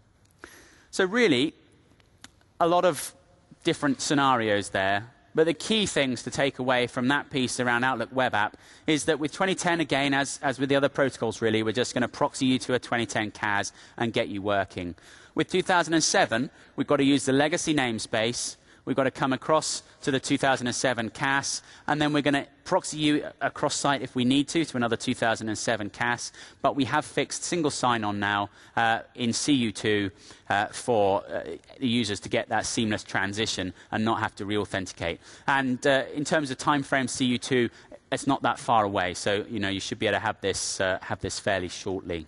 So really, a lot of different scenarios there. But the key things to take away from that piece around Outlook Web App is that with twenty ten, again, as, as with the other protocols, really, we're just going to proxy you to a twenty ten C A S and get you working. With two thousand seven, we've got to use the legacy namespace. We've got to come across to the two thousand seven C A S, and then we're going to proxy you across site if we need to, to another two thousand seven C A S. But we have fixed single sign-on now uh, in C U two uh, for uh, the users to get that seamless transition and not have to re-authenticate. And uh, in terms of time frame, C U two, it's not that far away. So, you know, you should be able to have this, uh, have this fairly shortly.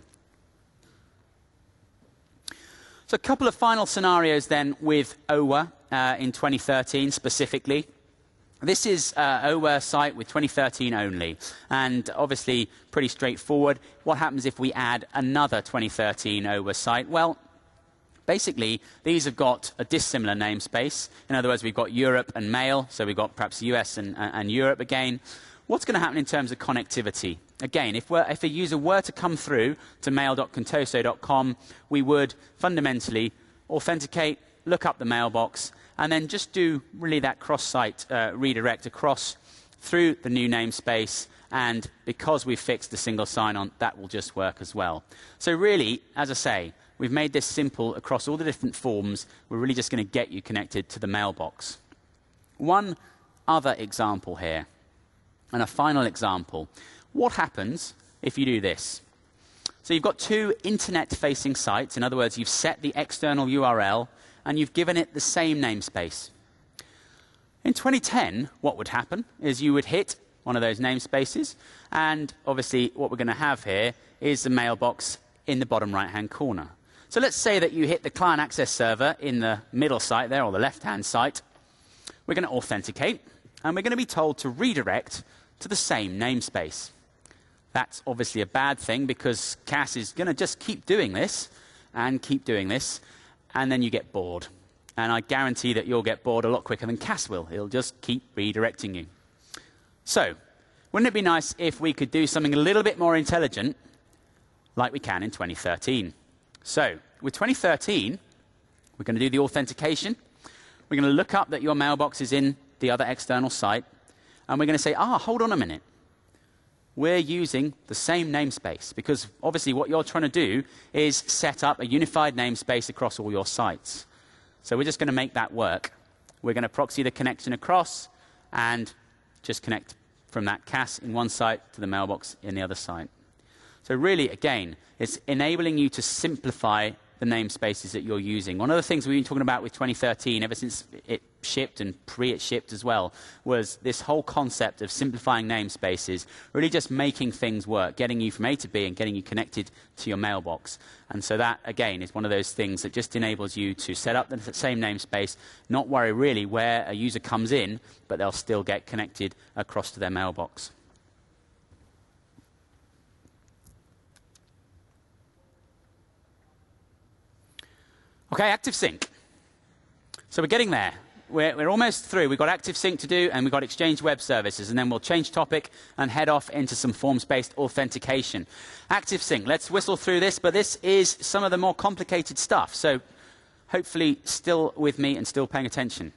So a couple of final scenarios then with O W A uh, in twenty thirteen specifically. This is uh, O W A site with twenty thirteen only, and obviously pretty straightforward. What happens if we add another twenty thirteen O W A site? Well, basically, these have got a dissimilar namespace. In other words, we've got Europe and Mail, so we've got perhaps U S and, and Europe again. What's going to happen in terms of connectivity? Again, if, we're, if a user were to come through to mail dot contoso dot com, we would fundamentally authenticate, look up the mailbox, and then just do really that cross-site uh, redirect across through the new namespace. And because we've fixed the single sign-on, that will just work as well. So really, as I say, we've made this simple across all the different forms. We're really just going to get you connected to the mailbox. One other example here, and a final example. What happens if you do this. So you've got two internet-facing sites. In other words, you've set the external U R L, and you've given it the same namespace. In twenty ten, what would happen is you would hit one of those namespaces, and obviously what we're going to have here is the mailbox in the bottom right-hand corner. So let's say that you hit the client access server in the middle site there, or the left-hand site. We're going to authenticate, and we're going to be told to redirect to the same namespace. That's obviously a bad thing, because Cass is going to just keep doing this and keep doing this, and then you get bored. And I guarantee that you'll get bored a lot quicker than Cass will. It'll just keep redirecting you. So, wouldn't it be nice if we could do something a little bit more intelligent like we can in twenty thirteen? So, with twenty thirteen, we're going to do the authentication. We're going to look up that your mailbox is in the other external site, and we're going to say, ah, hold on a minute. We're using the same namespace, because obviously what you're trying to do is set up a unified namespace across all your sites. So we're just going to make that work. We're going to proxy the connection across and just connect from that Cass in one site to the mailbox in the other site. So really, again, it's enabling you to simplify the namespaces that you're using. One of the things we've been talking about with twenty thirteen, ever since it shipped and pre it shipped as well, was this whole concept of simplifying namespaces, really just making things work, getting you from A to B and getting you connected to your mailbox. And so that, again, is one of those things that just enables you to set up the same namespace, not worry really where a user comes in, but they'll still get connected across to their mailbox. Okay, ActiveSync. So we're getting there. We're, we're almost through. We've got ActiveSync to do, and we've got Exchange Web Services, and then we'll change topic and head off into some forms-based authentication. ActiveSync, let's whistle through this, but this is some of the more complicated stuff, so hopefully still with me and still paying attention.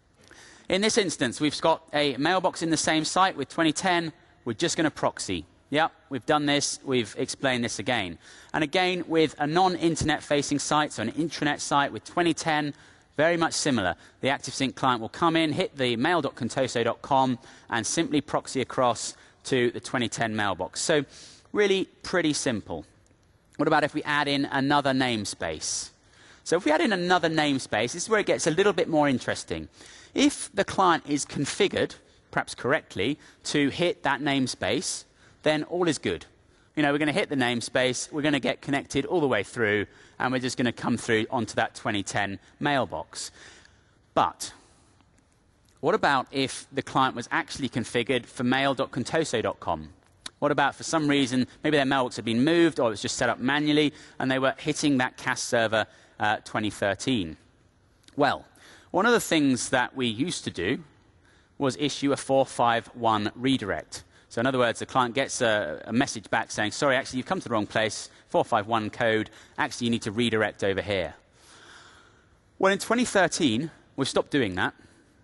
In this instance, we've got a mailbox in the same site with twenty ten. We're just going to proxy. Yep, we've done this. We've explained this again. And again, with a non-internet facing site, so an intranet site with twenty ten, very much similar. The ActiveSync client will come in, hit the mail dot contoso dot com, and simply proxy across to the twenty ten mailbox. So really pretty simple. What about if we add in another namespace? So if we add in another namespace, this is where it gets a little bit more interesting. If the client is configured, perhaps correctly, to hit that namespace, then all is good. You know, we're going to hit the namespace, we're going to get connected all the way through, and we're just going to come through onto that twenty ten mailbox. But what about if the client was actually configured for mail dot contoso dot com? What about for some reason, maybe their mailbox had been moved or it was just set up manually, and they were hitting that Cass server uh, twenty thirteen? Well, one of the things that we used to do was issue a four five one redirect. So in other words, the client gets a, a message back saying, sorry, actually, you've come to the wrong place, four five one code, actually, you need to redirect over here. Well, in twenty thirteen, we've stopped doing that.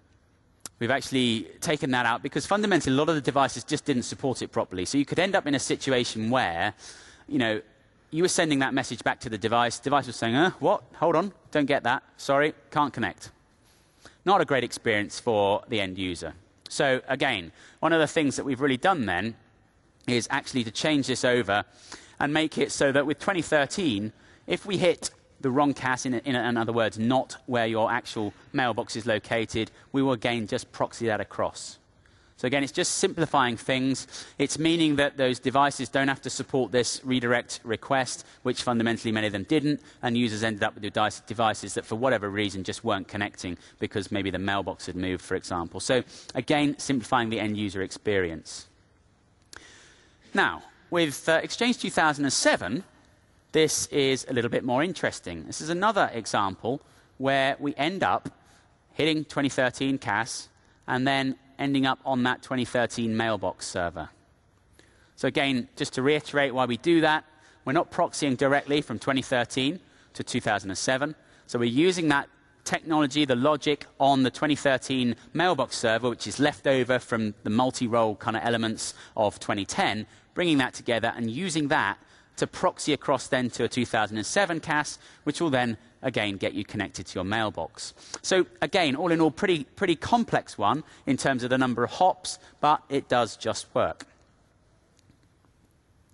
We've actually taken that out because fundamentally, a lot of the devices just didn't support it properly. So you could end up in a situation where, you know, you were sending that message back to the device, the device was saying, uh, what? Hold on, don't get that, sorry, can't connect. Not a great experience for the end user. So again, one of the things that we've really done then is actually to change this over and make it so that with twenty thirteen, if we hit the wrong Cass, in, in, in other words, not where your actual mailbox is located, we will again just proxy that across. So again, it's just simplifying things. It's meaning that those devices don't have to support this redirect request, which fundamentally many of them didn't, and users ended up with devices that for whatever reason just weren't connecting because maybe the mailbox had moved, for example. So again, simplifying the end user experience. Now, with uh, Exchange two thousand seven, this is a little bit more interesting. This is another example where we end up hitting twenty thirteen Cass and then ending up on that twenty thirteen mailbox server. So again, just to reiterate why we do that, we're not proxying directly from twenty thirteen to two thousand seven. So we're using that technology, the logic on the twenty thirteen mailbox server, which is left over from the multi-role kind of elements of twenty ten, bringing that together and using that to proxy across then to a two thousand seven Cass, which will then again get you connected to your mailbox. So again, all in all, pretty, pretty complex one in terms of the number of hops, but it does just work.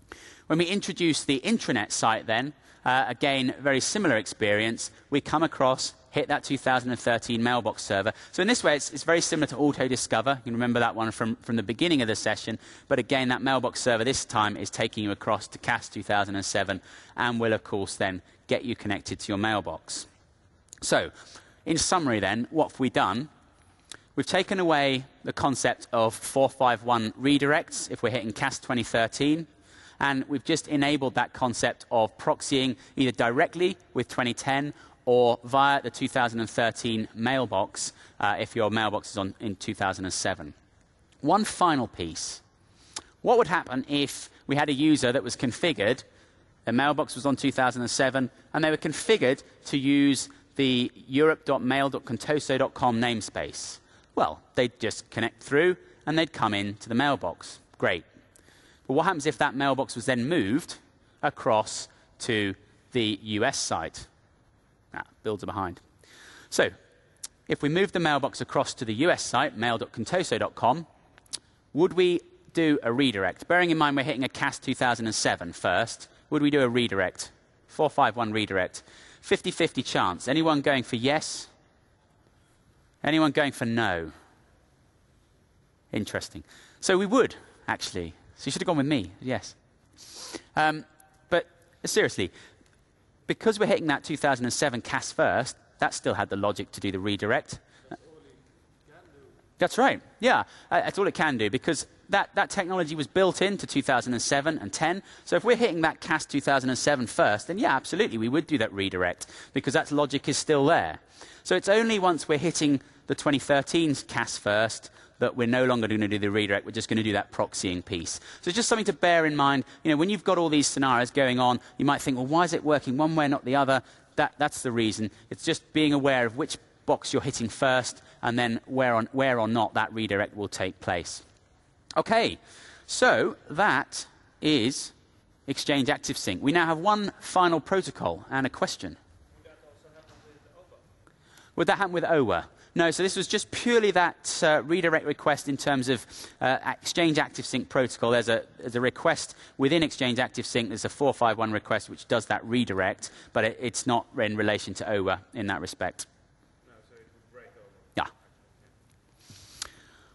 When we introduce the intranet site then, uh, again, very similar experience. We come across, hit that two thousand thirteen mailbox server. So in this way, it's, it's very similar to Auto-Discover. You can remember that one from, from the beginning of the session. But again, that mailbox server this time is taking you across to C A S two thousand seven and will, of course, then get you connected to your mailbox. So in summary then, what have we done? We've taken away the concept of four five one redirects if we're hitting C A S twenty thirteen. And we've just enabled that concept of proxying either directly with twenty ten or via the two thousand thirteen mailbox uh, if your mailbox is on in two thousand seven. One final piece. What would happen if we had a user that was configured, their mailbox was on two thousand seven, and they were configured to use the europe dot mail dot contoso dot com namespace? Well, they'd just connect through and they'd come into the mailbox. Great. But what happens if that mailbox was then moved across to the U S site? Ah, builds are behind. So if we move the mailbox across to the U S site, mail dot contoso dot com, would we do a redirect? Bearing in mind we're hitting a C A S two thousand seven first, would we do a redirect? four five one redirect. fifty fifty chance. Anyone going for yes? Anyone going for no? Interesting. So we would, actually. So you should have gone with me, yes. Um, but seriously, because we're hitting that two thousand seven C A S first, that still had the logic to do the redirect. That's all it can do. That's right, yeah. Uh, that's all it can do, because that, that technology was built into two thousand seven and ten. So if we're hitting that C A S two thousand seven first, then yeah, absolutely, we would do that redirect, because that logic is still there. So it's only once we're hitting the twenty thirteen C A S first that we're no longer going to do the redirect, we're just going to do that proxying piece. So it's just something to bear in mind. You know, when you've got all these scenarios going on, you might think, well, why is it working one way, not the other? That, that's the reason. It's just being aware of which box you're hitting first, and then where, on, where or not that redirect will take place. OK, so that is Exchange ActiveSync. We now have one final protocol and a question. Would that also happen with O W A? Would that happen with O W A? No, so this was just purely that uh, redirect request in terms of uh, Exchange ActiveSync protocol. There's a, there's a request within Exchange ActiveSync. There's a four five one request which does that redirect, but it, it's not in relation to O W A in that respect. No, so it would break O W A. Yeah.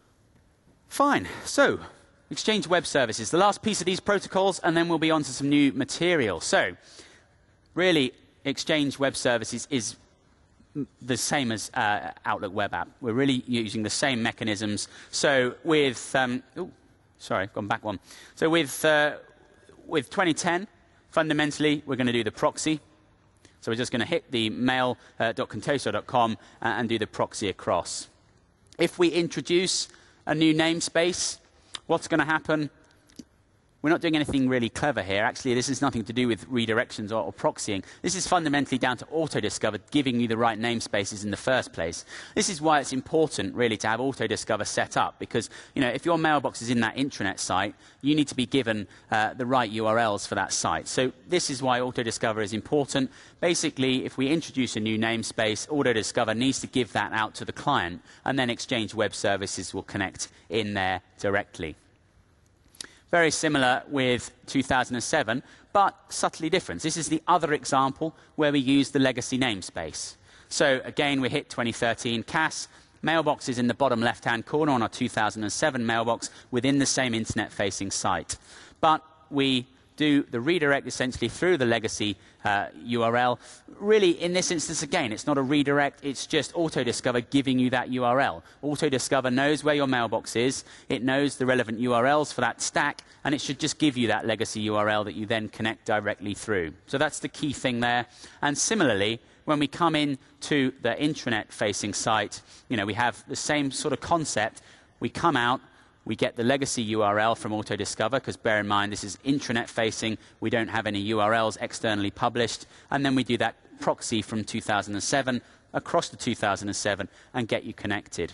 Fine. So, Exchange Web Services, the last piece of these protocols, and then we'll be on to some new material. So, really, Exchange Web Services is the same as uh, Outlook Web App. We're really using the same mechanisms. So with, um, oh, sorry, I've gone back one. So with, uh, with twenty ten, fundamentally, we're going to do the proxy. So we're just going to hit the mail dot contoso dot com uh, and do the proxy across. If we introduce a new namespace, what's going to happen? We're not doing anything really clever here. Actually, this is nothing to do with redirections or, or proxying. This is fundamentally down to Auto-Discover giving you the right namespaces in the first place. This is why it's important, really, to have Auto-Discover set up, because you know, if your mailbox is in that intranet site, you need to be given uh, the right U R Ls for that site. So this is why Auto-Discover is important. Basically, if we introduce a new namespace, Auto-Discover needs to give that out to the client, and then Exchange Web Services will connect in there directly. Very similar with two thousand seven, but subtly different. This is the other example where we use the legacy namespace. So again, we hit twenty thirteen C A S. Mailbox is in the bottom left-hand corner on our two thousand seven mailbox within the same internet-facing site. But we do the redirect essentially through the legacy uh, U R L. Really, in this instance, again, it's not a redirect. It's just Auto-Discover giving you that U R L. Auto-Discover knows where your mailbox is. It knows the relevant U R Ls for that stack, and it should just give you that legacy U R L that you then connect directly through. So that's the key thing there. And similarly, when we come in to the intranet-facing site, you know, we have the same sort of concept. We come out. We get the legacy U R L from Auto-Discover, because bear in mind, this is intranet-facing. We don't have any U R Ls externally published. And then we do that proxy from two thousand seven across to two thousand seven and get you connected.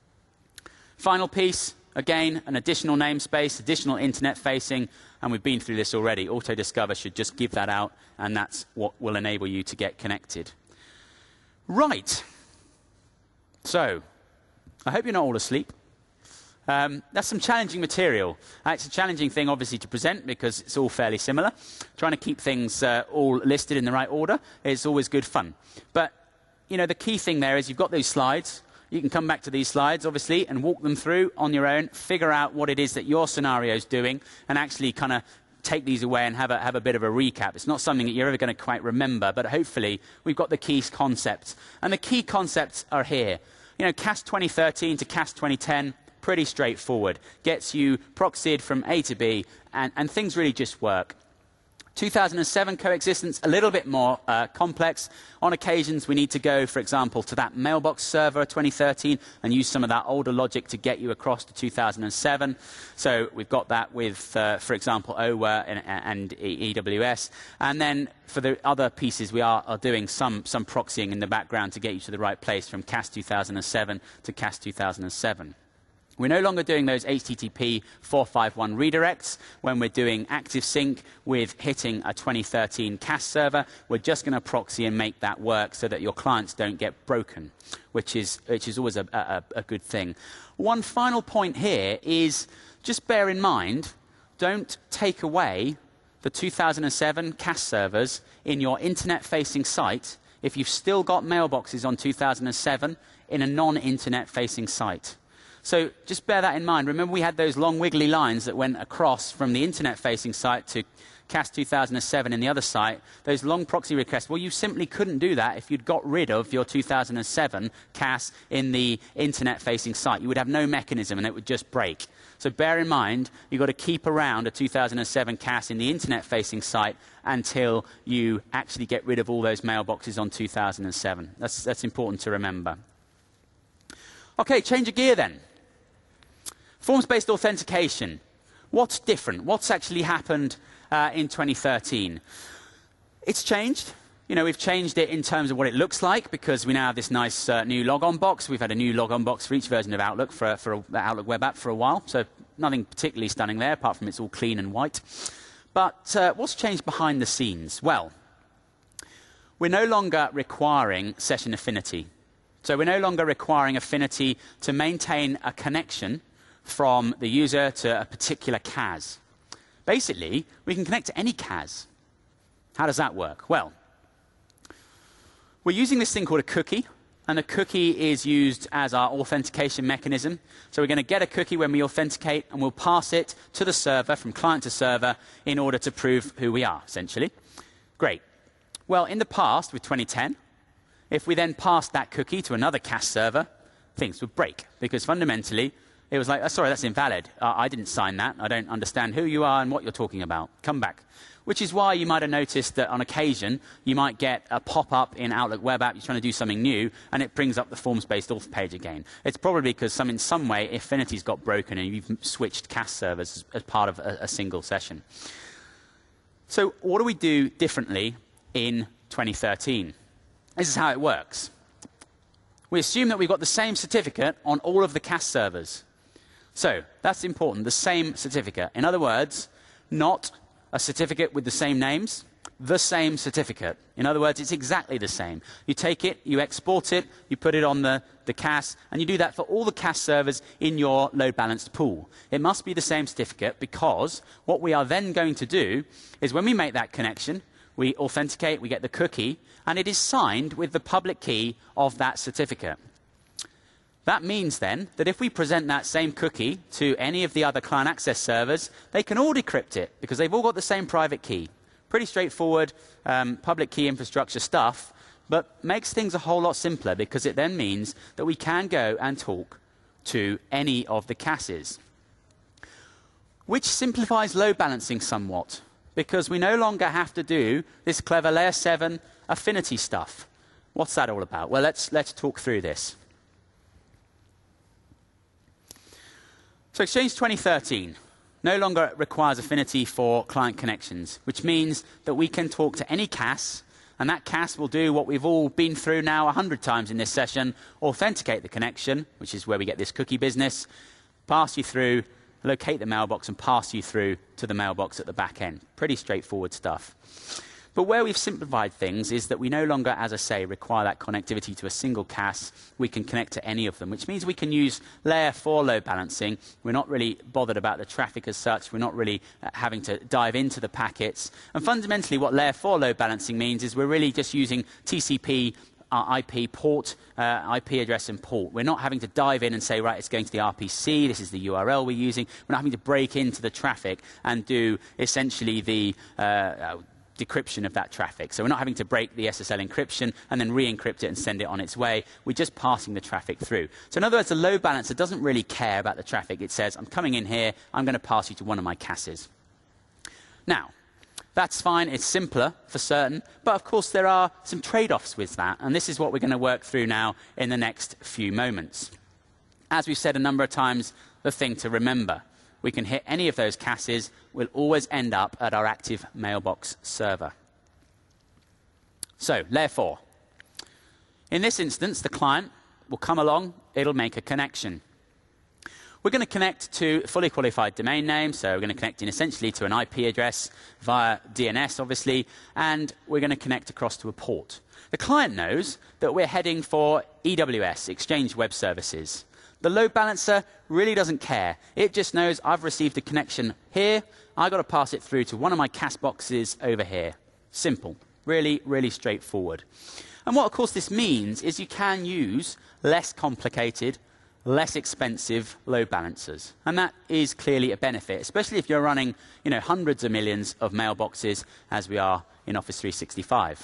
Final piece, again, an additional namespace, additional internet-facing, and we've been through this already. Auto-Discover should just give that out, and that's what will enable you to get connected. Right. So, I hope you're not all asleep. Um, that's some challenging material. Uh, it's a challenging thing, obviously, to present because it's all fairly similar. Trying to keep things uh, all listed in the right order is always good fun. But, you know, the key thing there is you've got those slides. You can come back to these slides, obviously, and walk them through on your own, figure out what it is that your scenario is doing, and actually kind of take these away and have a, have a bit of a recap. It's not something that you're ever going to quite remember, but hopefully we've got the key concepts. And the key concepts are here. You know, C A S twenty thirteen to C A S twenty ten, pretty straightforward. Gets you proxied from A to B, and, and things really just work. two thousand seven coexistence, a little bit more uh, complex. On occasions, we need to go, for example, to that mailbox server twenty thirteen and use some of that older logic to get you across to two thousand seven. So we've got that with, uh, for example, O W A and, and E W S. And then for the other pieces, we are, are doing some, some proxying in the background to get you to the right place from C A S two thousand seven to C A S two thousand seven. We're no longer doing those H T T P four five one redirects when we're doing active sync with hitting a twenty thirteen C A S server. We're just going to proxy and make that work so that your clients don't get broken, which is, which is always a, a, a good thing. One final point here is just bear in mind, don't take away the two thousand seven C A S servers in your internet-facing site if you've still got mailboxes on two thousand seven in a non-internet-facing site. So just bear that in mind. Remember we had those long wiggly lines that went across from the internet-facing site to C A S two thousand seven in the other site, those long proxy requests. Well, you simply couldn't do that if you'd got rid of your two thousand seven C A S in the internet-facing site. You would have no mechanism and it would just break. So bear in mind, you've got to keep around a two thousand seven C A S in the internet-facing site until you actually get rid of all those mailboxes on two thousand seven. That's, that's important to remember. Okay, change of gear then. Forms-based authentication. What's different? What's actually happened uh, in twenty thirteen? It's changed. You know, we've changed it in terms of what it looks like because we now have this nice uh, new logon box. We've had a new logon box for each version of Outlook for, for a, the Outlook web app for a while. So nothing particularly stunning there, apart from it's all clean and white. But uh, what's changed behind the scenes? Well, we're no longer requiring session affinity. So we're no longer requiring affinity to maintain a connection from the user to a particular C A S. Basically, we can connect to any C A S. How does that work? Well, we're using this thing called a cookie, and a cookie is used as our authentication mechanism. So we're going to get a cookie when we authenticate, and we'll pass it to the server from client to server in order to prove who we are, essentially. Great. Well, in the past, with twenty ten, if we then passed that cookie to another C A S server, things would break, because fundamentally, it was like, oh, sorry, that's invalid. Uh, I didn't sign that. I don't understand who you are and what you're talking about. Come back. Which is why you might have noticed that on occasion, you might get a pop-up in Outlook web app, you're trying to do something new, and it brings up the forms-based auth page again. It's probably because some, in some way, Affinity's got broken and you've switched C A S servers as, as part of a, a single session. So what do we do differently in twenty thirteen? This is how it works. We assume that we've got the same certificate on all of the C A S servers. So that's important, the same certificate. In other words, not a certificate with the same names, the same certificate. In other words, it's exactly the same. You take it, you export it, you put it on the, the C A S, and you do that for all the C A S servers in your load-balanced pool. It must be the same certificate because what we are then going to do is when we make that connection, we authenticate, we get the cookie, and it is signed with the public key of that certificate. That means then that if we present that same cookie to any of the other client access servers, they can all decrypt it because they've all got the same private key. Pretty straightforward um, public key infrastructure stuff, but makes things a whole lot simpler because it then means that we can go and talk to any of the C A Ss. Which simplifies load balancing somewhat because we no longer have to do this clever layer seven affinity stuff. What's that all about? Well, let's, let's talk through this. So Exchange twenty thirteen no longer requires affinity for client connections, which means that we can talk to any C A S, and that C A S will do what we've all been through now a hundred times in this session, authenticate the connection, which is where we get this cookie business, pass you through, locate the mailbox, and pass you through to the mailbox at the back end. Pretty straightforward stuff. But where we've simplified things is that we no longer, as I say, require that connectivity to a single C A S. We can connect to any of them, which means we can use layer four load balancing. We're not really bothered about the traffic as such. We're not really uh, having to dive into the packets. And fundamentally, what layer four load balancing means is we're really just using T C P, uh, I P, port, uh, I P address and port. We're not having to dive in and say, right, it's going to the R P C. This is the U R L we're using. We're not having to break into the traffic and do essentially the uh, uh, decryption of that traffic. So we're not having to break the S S L encryption and then re-encrypt it and send it on its way. We're just passing the traffic through. So in other words, the load balancer doesn't really care about the traffic. It says, I'm coming in here, I'm going to pass you to one of my C A Ss. Now, that's fine, it's simpler for certain, but of course there are some trade-offs with that, and this is what we're going to work through now in the next few moments. As we've said a number of times, the thing to remember, we can hit any of those C A Ss, we'll always end up at our active mailbox server. So, layer four. In this instance, the client will come along, it'll make a connection. We're going to connect to a fully qualified domain name, so we're going to connect in essentially to an I P address via D N S, obviously, and we're going to connect across to a port. The client knows that we're heading for E W S, Exchange Web Services. The load balancer really doesn't care. It just knows I've received a connection here. I've got to pass it through to one of my C A S boxes over here. Simple. Really, really straightforward. And what, of course, this means is you can use less complicated, less expensive load balancers. And that is clearly a benefit, especially if you're running, you know, hundreds of millions of mailboxes as we are in Office three sixty-five.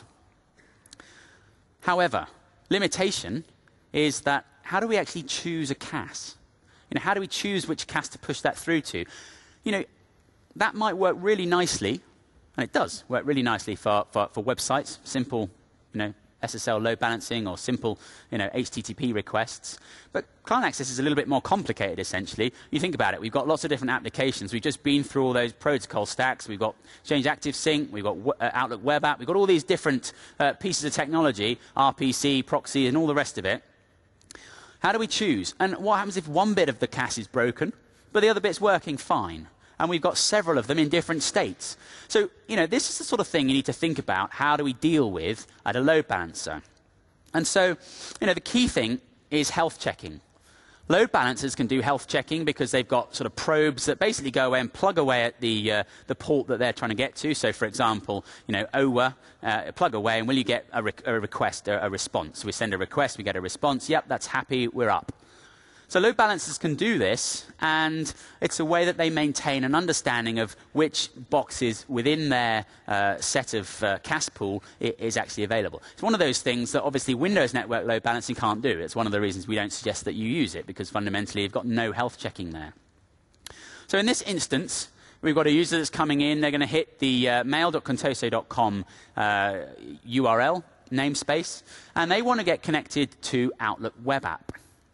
However, limitation is that how do we actually choose a C A S? You know, how do we choose which C A S to push that through to? You know, that might work really nicely, and it does work really nicely for, for, for websites, simple, you know, S S L load balancing or simple, you know, H T T P requests. But client access is a little bit more complicated, essentially. You think about it, we've got lots of different applications. We've just been through all those protocol stacks. We've got Exchange Active Sync, we've got uh, Outlook Web App, we've got all these different uh, pieces of technology, R P C, proxy, and all the rest of it. How do we choose? And what happens if one bit of the C A S is broken, but the other bit's working fine? And we've got several of them in different states. So, you know, this is the sort of thing you need to think about. How do we deal with at a load balancer? And so, you know, the key thing is health checking. Load balancers can do health checking because they've got sort of probes that basically go away and plug away at the, uh, the port that they're trying to get to. So, for example, you know, O W A, uh, plug away, and will you get a, re a request, a, a response? We send a request, we get a response. Yep, that's happy, we're up. So load balancers can do this, and it's a way that they maintain an understanding of which boxes within their uh, set of uh, C A S pool is actually available. It's one of those things that obviously Windows Network load balancing can't do. It's one of the reasons we don't suggest that you use it, because fundamentally you've got no health checking there. So in this instance, we've got a user that's coming in. They're going to hit the uh, mail dot contoso dot com uh, U R L namespace, and they want to get connected to Outlook Web App.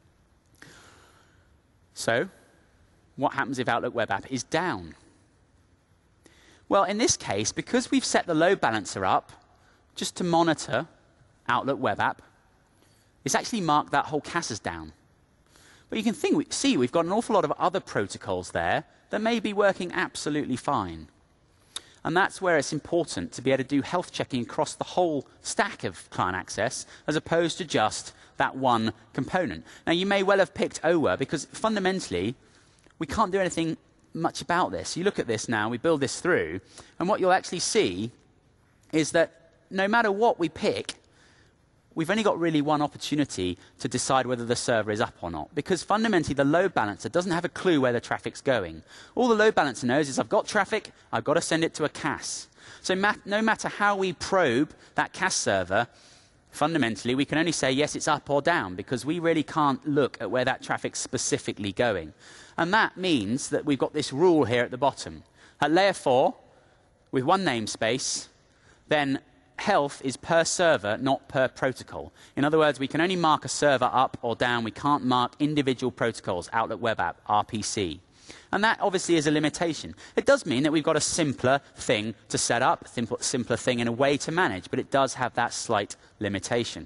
So, what happens if Outlook Web App is down? Well, in this case, because we've set the load balancer up just to monitor Outlook Web App, it's actually marked that whole C A S as down. But you can think, see we've got an awful lot of other protocols there that may be working absolutely fine. And that's where it's important to be able to do health checking across the whole stack of client access, as opposed to just that one component. Now, you may well have picked O W A, because fundamentally, we can't do anything much about this. You look at this now, we build this through, and what you'll actually see is that no matter what we pick, we've only got really one opportunity to decide whether the server is up or not, because fundamentally the load balancer doesn't have a clue where the traffic's going. All the load balancer knows is I've got traffic, I've got to send it to a C A S. So ma no matter how we probe that C A S server, fundamentally we can only say yes, it's up or down, because we really can't look at where that traffic's specifically going. And that means that we've got this rule here at the bottom. At layer four, with one namespace, then health is per server, not per protocol. In other words, we can only mark a server up or down. We can't mark individual protocols, Outlook Web App, R P C. And that obviously is a limitation. It does mean that we've got a simpler thing to set up, simple, simpler thing in a way to manage, but it does have that slight limitation.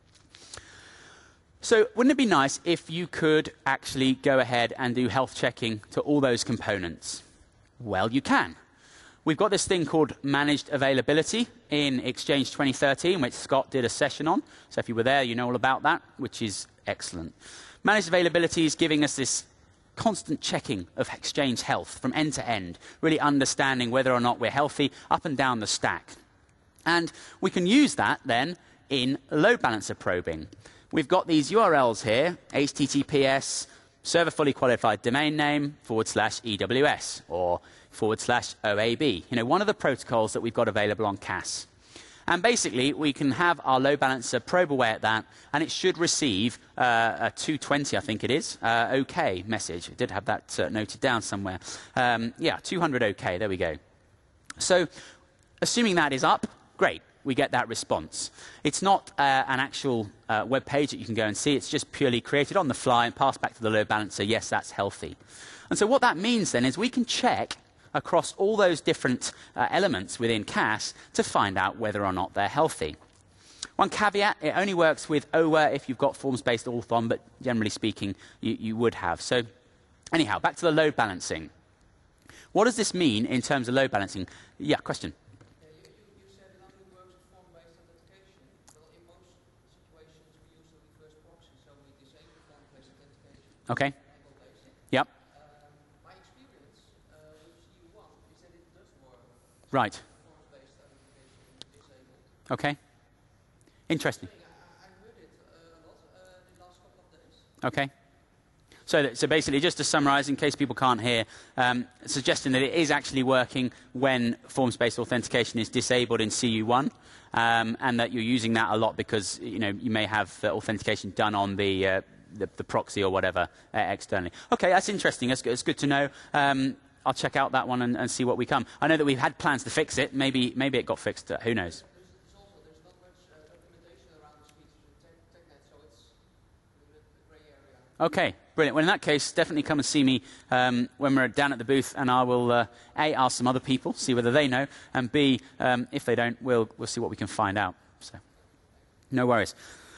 So wouldn't it be nice if you could actually go ahead and do health checking to all those components? Well, you can. We've got this thing called managed availability in Exchange twenty thirteen, which Scott did a session on. So if you were there, you know all about that, which is excellent. Managed availability is giving us this constant checking of Exchange health from end to end, really understanding whether or not we're healthy up and down the stack. And we can use that then in load balancer probing. We've got these U R Ls here, H T T P S, server fully qualified domain name, forward slash E W S, or forward slash O A B. You know, one of the protocols that we've got available on C A S. And basically, we can have our load balancer probe away at that, and it should receive uh, a two twenty, I think it is, uh, OK message. I did have that uh, noted down somewhere. Um, yeah, two hundred OK, there we go. So assuming that is up, great. We get that response. It's not uh, an actual uh, web page that you can go and see. It's just purely created on the fly and passed back to the load balancer. Yes, that's healthy. And so what that means then is we can check across all those different uh, elements within C A S to find out whether or not they're healthy. One caveat, it only works with O W A if you've got forms-based auth on, but generally speaking, you, you would have. So anyhow, back to the load balancing. What does this mean in terms of load balancing? Yeah, question? Okay. Yep. Um, my experience uh, with C U one is that it does work. Right. Okay. Interesting. I, I heard it uh, a lot uh, in the last couple of days. Okay. So, that, so basically, just to summarize, in case people can't hear, um, suggesting that it is actually working when forms-based authentication is disabled in C U one, um, and that you're using that a lot because you know you may have uh, authentication done on the uh, The, the proxy or whatever uh, externally. Okay, that's interesting. That's good, it's good to know. Um, I'll check out that one and, and see what we come. I know that we've had plans to fix it. Maybe, maybe it got fixed. Uh, who knows? There's also, there's not much uh, documentation around this feature in TechNet, so it's a grey area. Okay, brilliant. Well, in that case, definitely come and see me um, when we're down at the booth, and I will uh, A, ask some other people, see whether they know, and B, um, if they don't, we'll, we'll see what we can find out. So, no worries.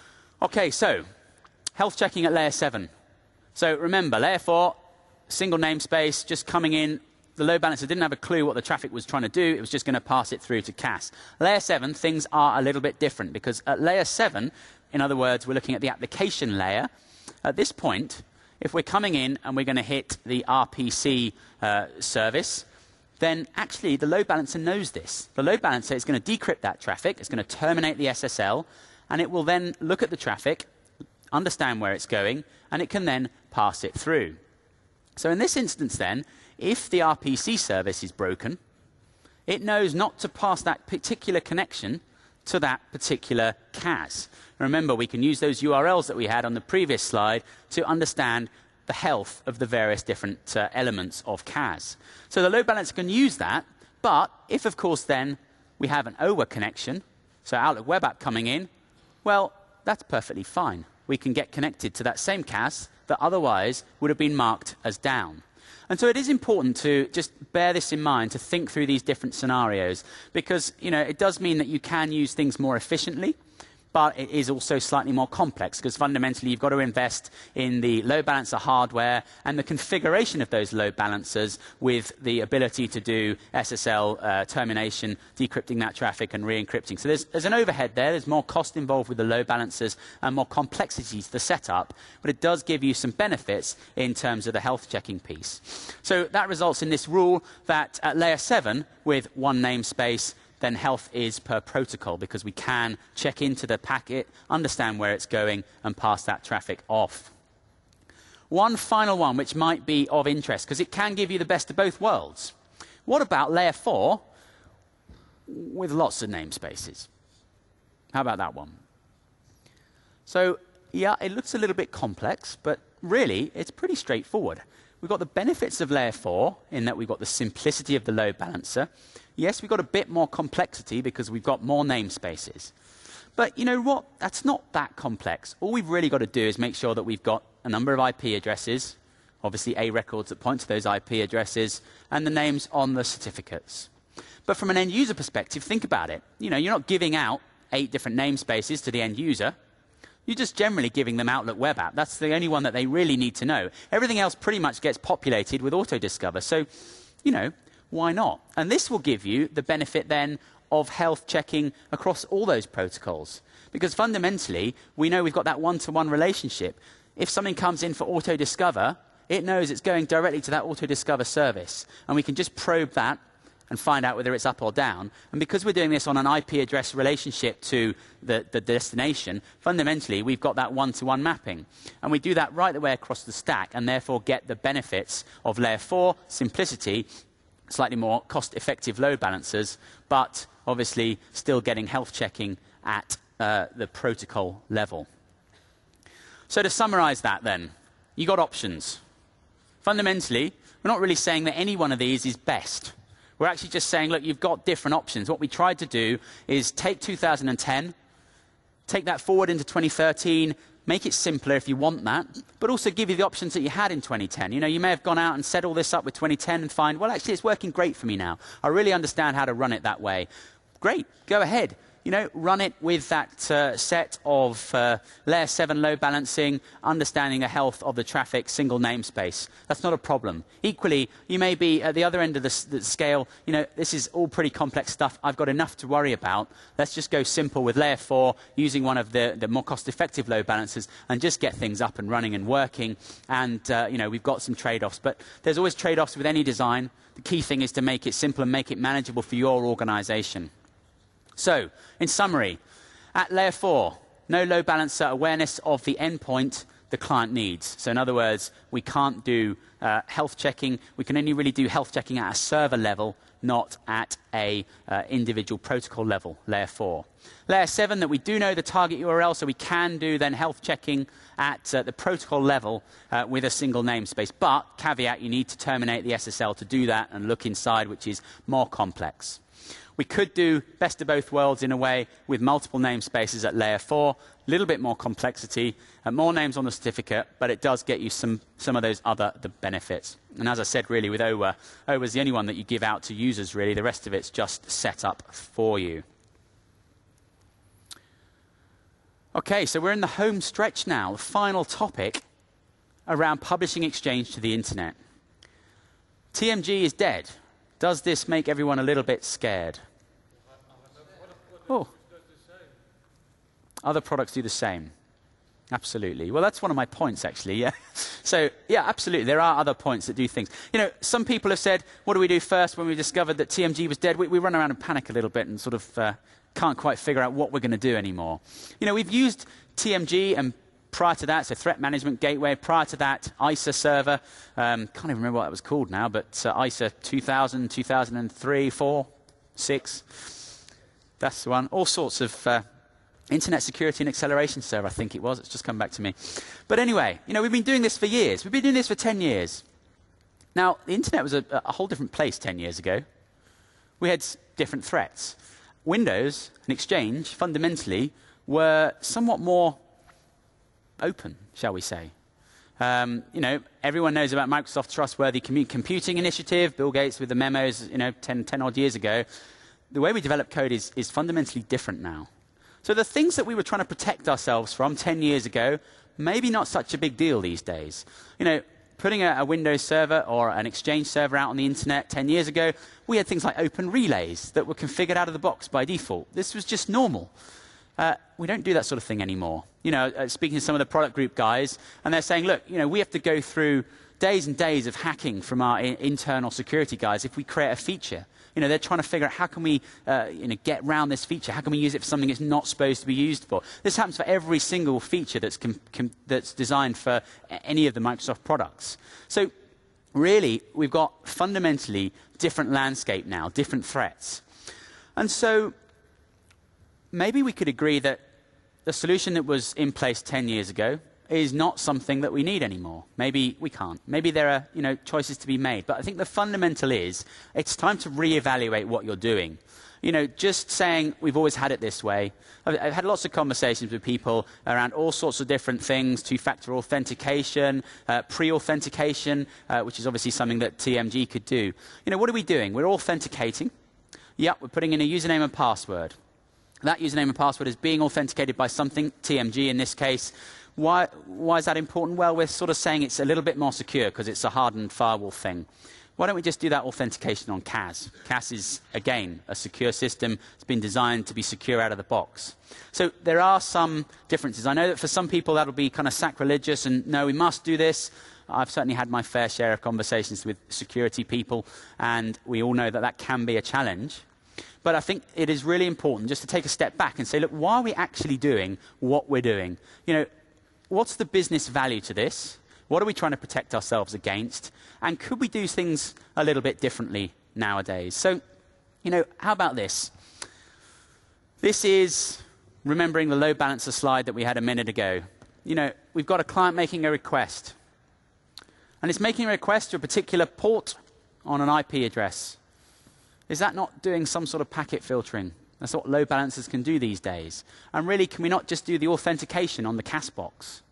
Okay, so health checking at layer seven. So remember, layer four, single namespace, just coming in. The load balancer didn't have a clue what the traffic was trying to do. It was just going to pass it through to C A S. Layer seven, things are a little bit different because at layer seven, in other words, we're looking at the application layer. At this point, if we're coming in and we're going to hit the R P C uh, service, then actually the load balancer knows this. The load balancer is going to decrypt that traffic. It's going to terminate the S S L, and it will then look at the traffic, understand where it's going, and it can then pass it through. So in this instance then, if the R P C service is broken, it knows not to pass that particular connection to that particular C A S. Remember, we can use those U R Ls that we had on the previous slide to understand the health of the various different uh, elements of C A S. So the load balancer can use that, but if, of course, then we have an O W A connection, so Outlook Web App coming in, well, that's perfectly fine. We can get connected to that same C A S that otherwise would have been marked as down. And so it is important to just bear this in mind, to think through these different scenarios, because you know, it does mean that you can use things more efficiently, but it is also slightly more complex because fundamentally you've got to invest in the load balancer hardware and the configuration of those load balancers with the ability to do S S L uh, termination, decrypting that traffic and re-encrypting. So there's, there's an overhead there. There's more cost involved with the load balancers and more complexity to the setup, but it does give you some benefits in terms of the health checking piece. So that results in this rule that at layer seven with one namespace, then health is per protocol because we can check into the packet, understand where it's going, and pass that traffic off. One final one which might be of interest because it can give you the best of both worlds. What about layer four with lots of namespaces? How about that one? So, yeah, it looks a little bit complex, but really it's pretty straightforward. We've got the benefits of layer four in that we've got the simplicity of the load balancer. Yes, we've got a bit more complexity because we've got more namespaces. But you know what? That's not that complex. All we've really got to do is make sure that we've got a number of I P addresses, obviously A records that point to those I P addresses, and the names on the certificates. But from an end user perspective, think about it. You know, you're not giving out eight different namespaces to the end user. You're just generally giving them Outlook Web App. That's the only one that they really need to know. Everything else pretty much gets populated with Autodiscover. So, you know, why not? And this will give you the benefit then of health checking across all those protocols. Because fundamentally, we know we've got that one-to-one relationship. If something comes in for auto-discover, it knows it's going directly to that auto-discover service. And we can just probe that and find out whether it's up or down. And because we're doing this on an I P address relationship to the, the destination, fundamentally, we've got that one-to-one mapping. And we do that right the way across the stack and therefore get the benefits of layer four, simplicity, slightly more cost-effective load balancers, but obviously still getting health checking at uh, the protocol level. So to summarize that then, you got options. Fundamentally, we're not really saying that any one of these is best. We're actually just saying, look, you've got different options. What we tried to do is take two thousand ten, take that forward into twenty thirteen, make it simpler if you want that, but also give you the options that you had in twenty ten. You know, you may have gone out and set all this up with twenty ten and find, well, actually, it's working great for me now. I really understand how to run it that way. Great, go ahead. You know, run it with that uh, set of uh, layer seven load balancing, understanding the health of the traffic, single namespace. That's not a problem. Equally, you may be at the other end of the, the scale. You know, this is all pretty complex stuff. I've got enough to worry about. Let's just go simple with layer four, using one of the, the more cost-effective load balancers, and just get things up and running and working. And, uh, you know, we've got some trade-offs. But there's always trade-offs with any design. The key thing is to make it simple and make it manageable for your organization. So, in summary, at layer four, no load balancer awareness of the endpoint the client needs. So in other words, we can't do uh, health checking. We can only really do health checking at a server level, not at a uh, individual protocol level, layer four. Layer seven, that we do know the target U R L, so we can do then health checking at uh, the protocol level uh, with a single namespace. But, caveat, you need to terminate the S S L to do that and look inside, which is more complex. We could do best of both worlds in a way with multiple namespaces at layer four, a little bit more complexity, and more names on the certificate, but it does get you some, some of those other the benefits. And as I said, really, with O W A, O W A is the only one that you give out to users, really. The rest of it's just set up for you. OK, so we're in the home stretch now, the final topic around publishing Exchange to the internet. T M G is dead. Does this make everyone a little bit scared? Oh. Other products do the same. Absolutely. Well, that's one of my points, actually. Yeah. So, yeah, absolutely. There are other points that do things. You know, some people have said, what do we do first when we discovered that T M G was dead? We, we run around and panic a little bit and sort of uh, can't quite figure out what we're going to do anymore. You know, we've used T M G and prior to that, so Threat Management Gateway. Prior to that, I S A server. Um, can't even remember what that was called now, but uh, I S A two thousand, two thousand three, four, six. That's the one. All sorts of uh, Internet Security and Acceleration Server, I think it was. It's just come back to me. But anyway, you know, we've been doing this for years. We've been doing this for ten years. Now, the Internet was a, a whole different place ten years ago. We had different threats. Windows and Exchange, fundamentally, were somewhat more open, shall we say. Um, you know, everyone knows about Microsoft's Trustworthy Computing Initiative, Bill Gates with the memos, you know, ten, ten odd years ago. The way we develop code is, is fundamentally different now. So the things that we were trying to protect ourselves from ten years ago, maybe not such a big deal these days. You know, putting a, a Windows server or an Exchange server out on the internet ten years ago, we had things like open relays that were configured out of the box by default. This was just normal. Uh, we don't do that sort of thing anymore. You know, uh, speaking to some of the product group guys, and they're saying, look, you know, we have to go through days and days of hacking from our I internal security guys if we create a feature. You know, they're trying to figure out how can we, uh, you know, get around this feature? How can we use it for something it's not supposed to be used for? This happens for every single feature that's, com com that's designed for any of the Microsoft products. So really, we've got fundamentally different landscape now, different threats. And so maybe we could agree that the solution that was in place ten years ago is not something that we need anymore. Maybe we can't. Maybe there are, you know, choices to be made. But I think the fundamental is it's time to reevaluate what you're doing. You know, just saying we've always had it this way. I've, I've had lots of conversations with people around all sorts of different things, two-factor authentication, uh, pre-authentication, uh, which is obviously something that T M G could do. You know, what are we doing? We're authenticating. Yep, we're putting in a username and password. That username and password is being authenticated by something, T M G in this case. Why, why is that important? Well, we're sort of saying it's a little bit more secure because it's a hardened firewall thing. Why don't we just do that authentication on C A S? C A S is, again, a secure system. It's been designed to be secure out of the box. So there are some differences. I know that for some people that'll be kind of sacrilegious and, no, we must do this. I've certainly had my fair share of conversations with security people, and we all know that that can be a challenge. But I think it is really important just to take a step back and say, look, why are we actually doing what we're doing? You know, what's the business value to this? What are we trying to protect ourselves against? And could we do things a little bit differently nowadays? So, you know, how about this? This is remembering the load balancer slide that we had a minute ago. You know, we've got a client making a request. And it's making a request to a particular port on an I P address. Is that not doing some sort of packet filtering? That's what load balancers can do these days. And really, can we not just do the authentication on the C A S box?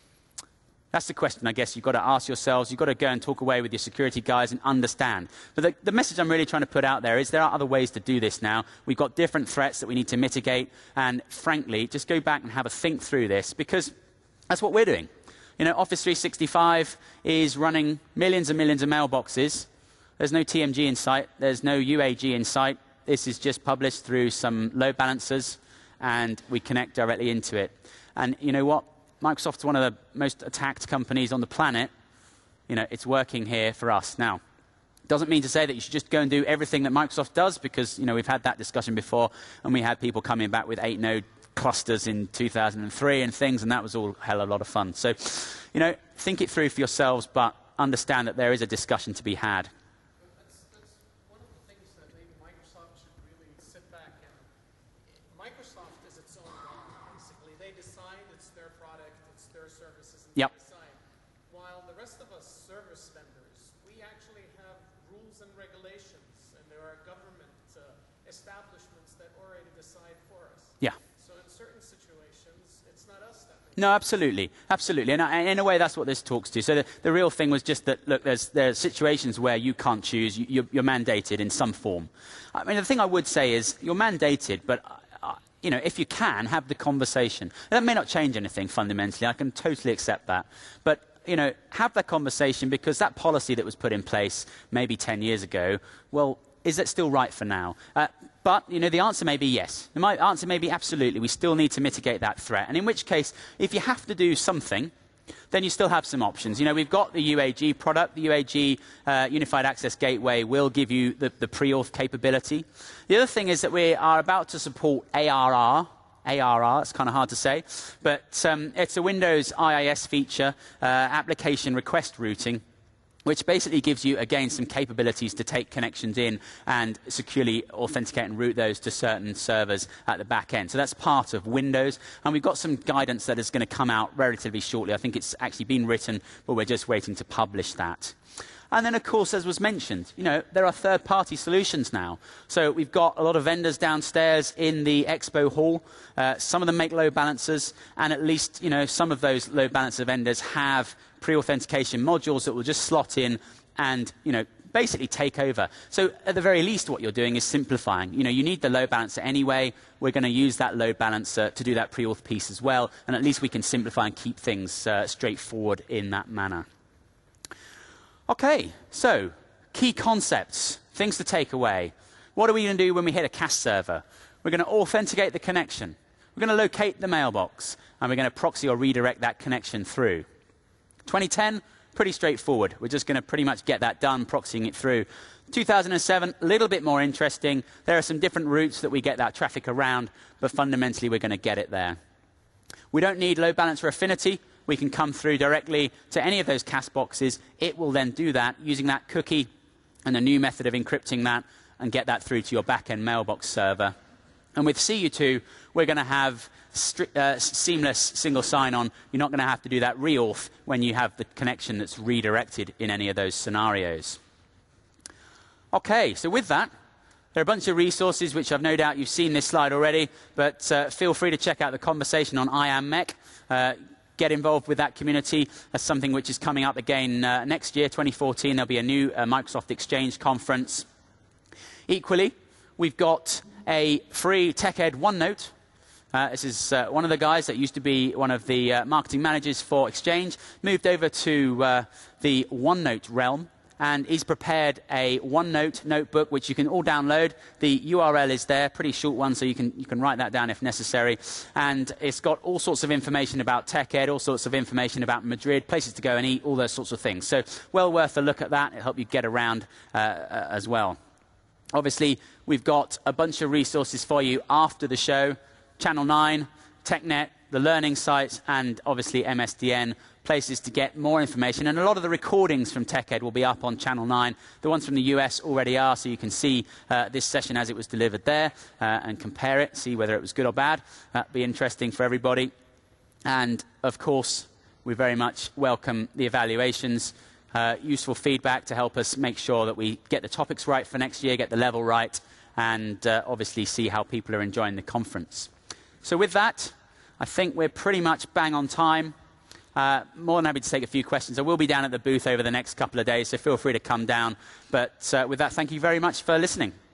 That's the question, I guess, you've got to ask yourselves. You've got to go and talk away with your security guys and understand. But the, the message I'm really trying to put out there is there are other ways to do this now. We've got different threats that we need to mitigate. And frankly, just go back and have a think through this, because that's what we're doing. You know, Office three sixty-five is running millions and millions of mailboxes. There's no T M G in sight. There's no U A G in sight. This is just published through some load balancers, and we connect directly into it. And you know what? Microsoft's one of the most attacked companies on the planet. You know, it's working here for us. Now, doesn't mean to say that you should just go and do everything that Microsoft does, because, you know, we've had that discussion before, and we had people coming back with eight node clusters in two thousand three and things, and that was all hell a lot of fun. So, you know, think it through for yourselves, but understand that there is a discussion to be had. That's, that's one of the things that maybe Microsoft should really sit back and... Microsoft is its own God, basically. They decide, it's their product, it's their services, and yep. they decide. While the rest of us service vendors, we actually have rules and regulations, and there are government uh, establishments that already decide for us. Yeah. So in certain situations, it's not us that make No, absolutely. Absolutely. And I, in a way, that's what this talks to. So the, the real thing was just that, look, there's, there are situations where you can't choose. You, you're, you're mandated in some form. I mean, the thing I would say is you're mandated, but, uh, you know, if you can, have the conversation. That may not change anything fundamentally. I can totally accept that. But, you know, have that conversation, because that policy that was put in place maybe ten years ago, well, is it still right for now? Uh, but, you know, the answer may be yes. The answer may be absolutely. We still need to mitigate that threat. And in which case, if you have to do something, then you still have some options. You know, we've got the U A G product. The U A G uh, Unified Access Gateway will give you the, the pre-auth capability. The other thing is that we are about to support A R R. A R R, it's kind of hard to say, but um, it's a Windows I I S feature, uh, application request routing, which basically gives you, again, some capabilities to take connections in and securely authenticate and route those to certain servers at the back end. So that's part of Windows. And we've got some guidance that is going to come out relatively shortly. I think it's actually been written, but we're just waiting to publish that. And then, of course, as was mentioned, you know, there are third-party solutions now. So we've got a lot of vendors downstairs in the expo hall. Uh, some of them make load balancers, and at least, you know, some of those load balancer vendors have pre-authentication modules that will just slot in and, you know, basically take over. So at the very least, what you're doing is simplifying. You know, you need the load balancer anyway. We're going to use that load balancer to do that pre-auth piece as well, and at least we can simplify and keep things uh, straightforward in that manner. Okay, so key concepts, things to take away. What are we going to do when we hit a C A S server? We're going to authenticate the connection. We're going to locate the mailbox, and we're going to proxy or redirect that connection through. twenty ten, pretty straightforward. We're just going to pretty much get that done, proxying it through. two thousand seven, a little bit more interesting. There are some different routes that we get that traffic around, but fundamentally we're going to get it there. We don't need load balancer affinity. We can come through directly to any of those C A S boxes. It will then do that using that cookie and a new method of encrypting that and get that through to your back-end mailbox server. And with C U two, we're going to have uh, seamless single sign-on. You're not going to have to do that reauth when you have the connection that's redirected in any of those scenarios. OK, so with that, there are a bunch of resources which I've no doubt you've seen this slide already, but uh, feel free to check out the conversation on I A M Mech. Uh, Get involved with that community. That's something which is coming up again uh, next year, twenty fourteen. There'll be a new uh, Microsoft Exchange conference. Equally, we've got a free TechEd OneNote. Uh, this is uh, one of the guys that used to be one of the uh, marketing managers for Exchange, moved over to uh, the OneNote realm. and he's prepared a OneNote notebook, which you can all download. The U R L is there, pretty short one, so you can, you can write that down if necessary. And it's got all sorts of information about TechEd, all sorts of information about Madrid, places to go and eat, all those sorts of things. So well worth a look at that. It'll help you get around uh, uh, as well. Obviously, we've got a bunch of resources for you after the show. Channel nine, TechNet, the learning sites, and obviously M S D N, places to get more information. And a lot of the recordings from TechEd will be up on Channel nine. The ones from the U S already are, so you can see uh, this session as it was delivered there uh, and compare it, see whether it was good or bad. That'd be interesting for everybody. And, of course, we very much welcome the evaluations, uh, useful feedback to help us make sure that we get the topics right for next year, get the level right, and uh, obviously see how people are enjoying the conference. So with that, I think we're pretty much bang on time. Uh, more than happy to take a few questions. I will be down at the booth over the next couple of days, so feel free to come down. But uh, with that, thank you very much for listening.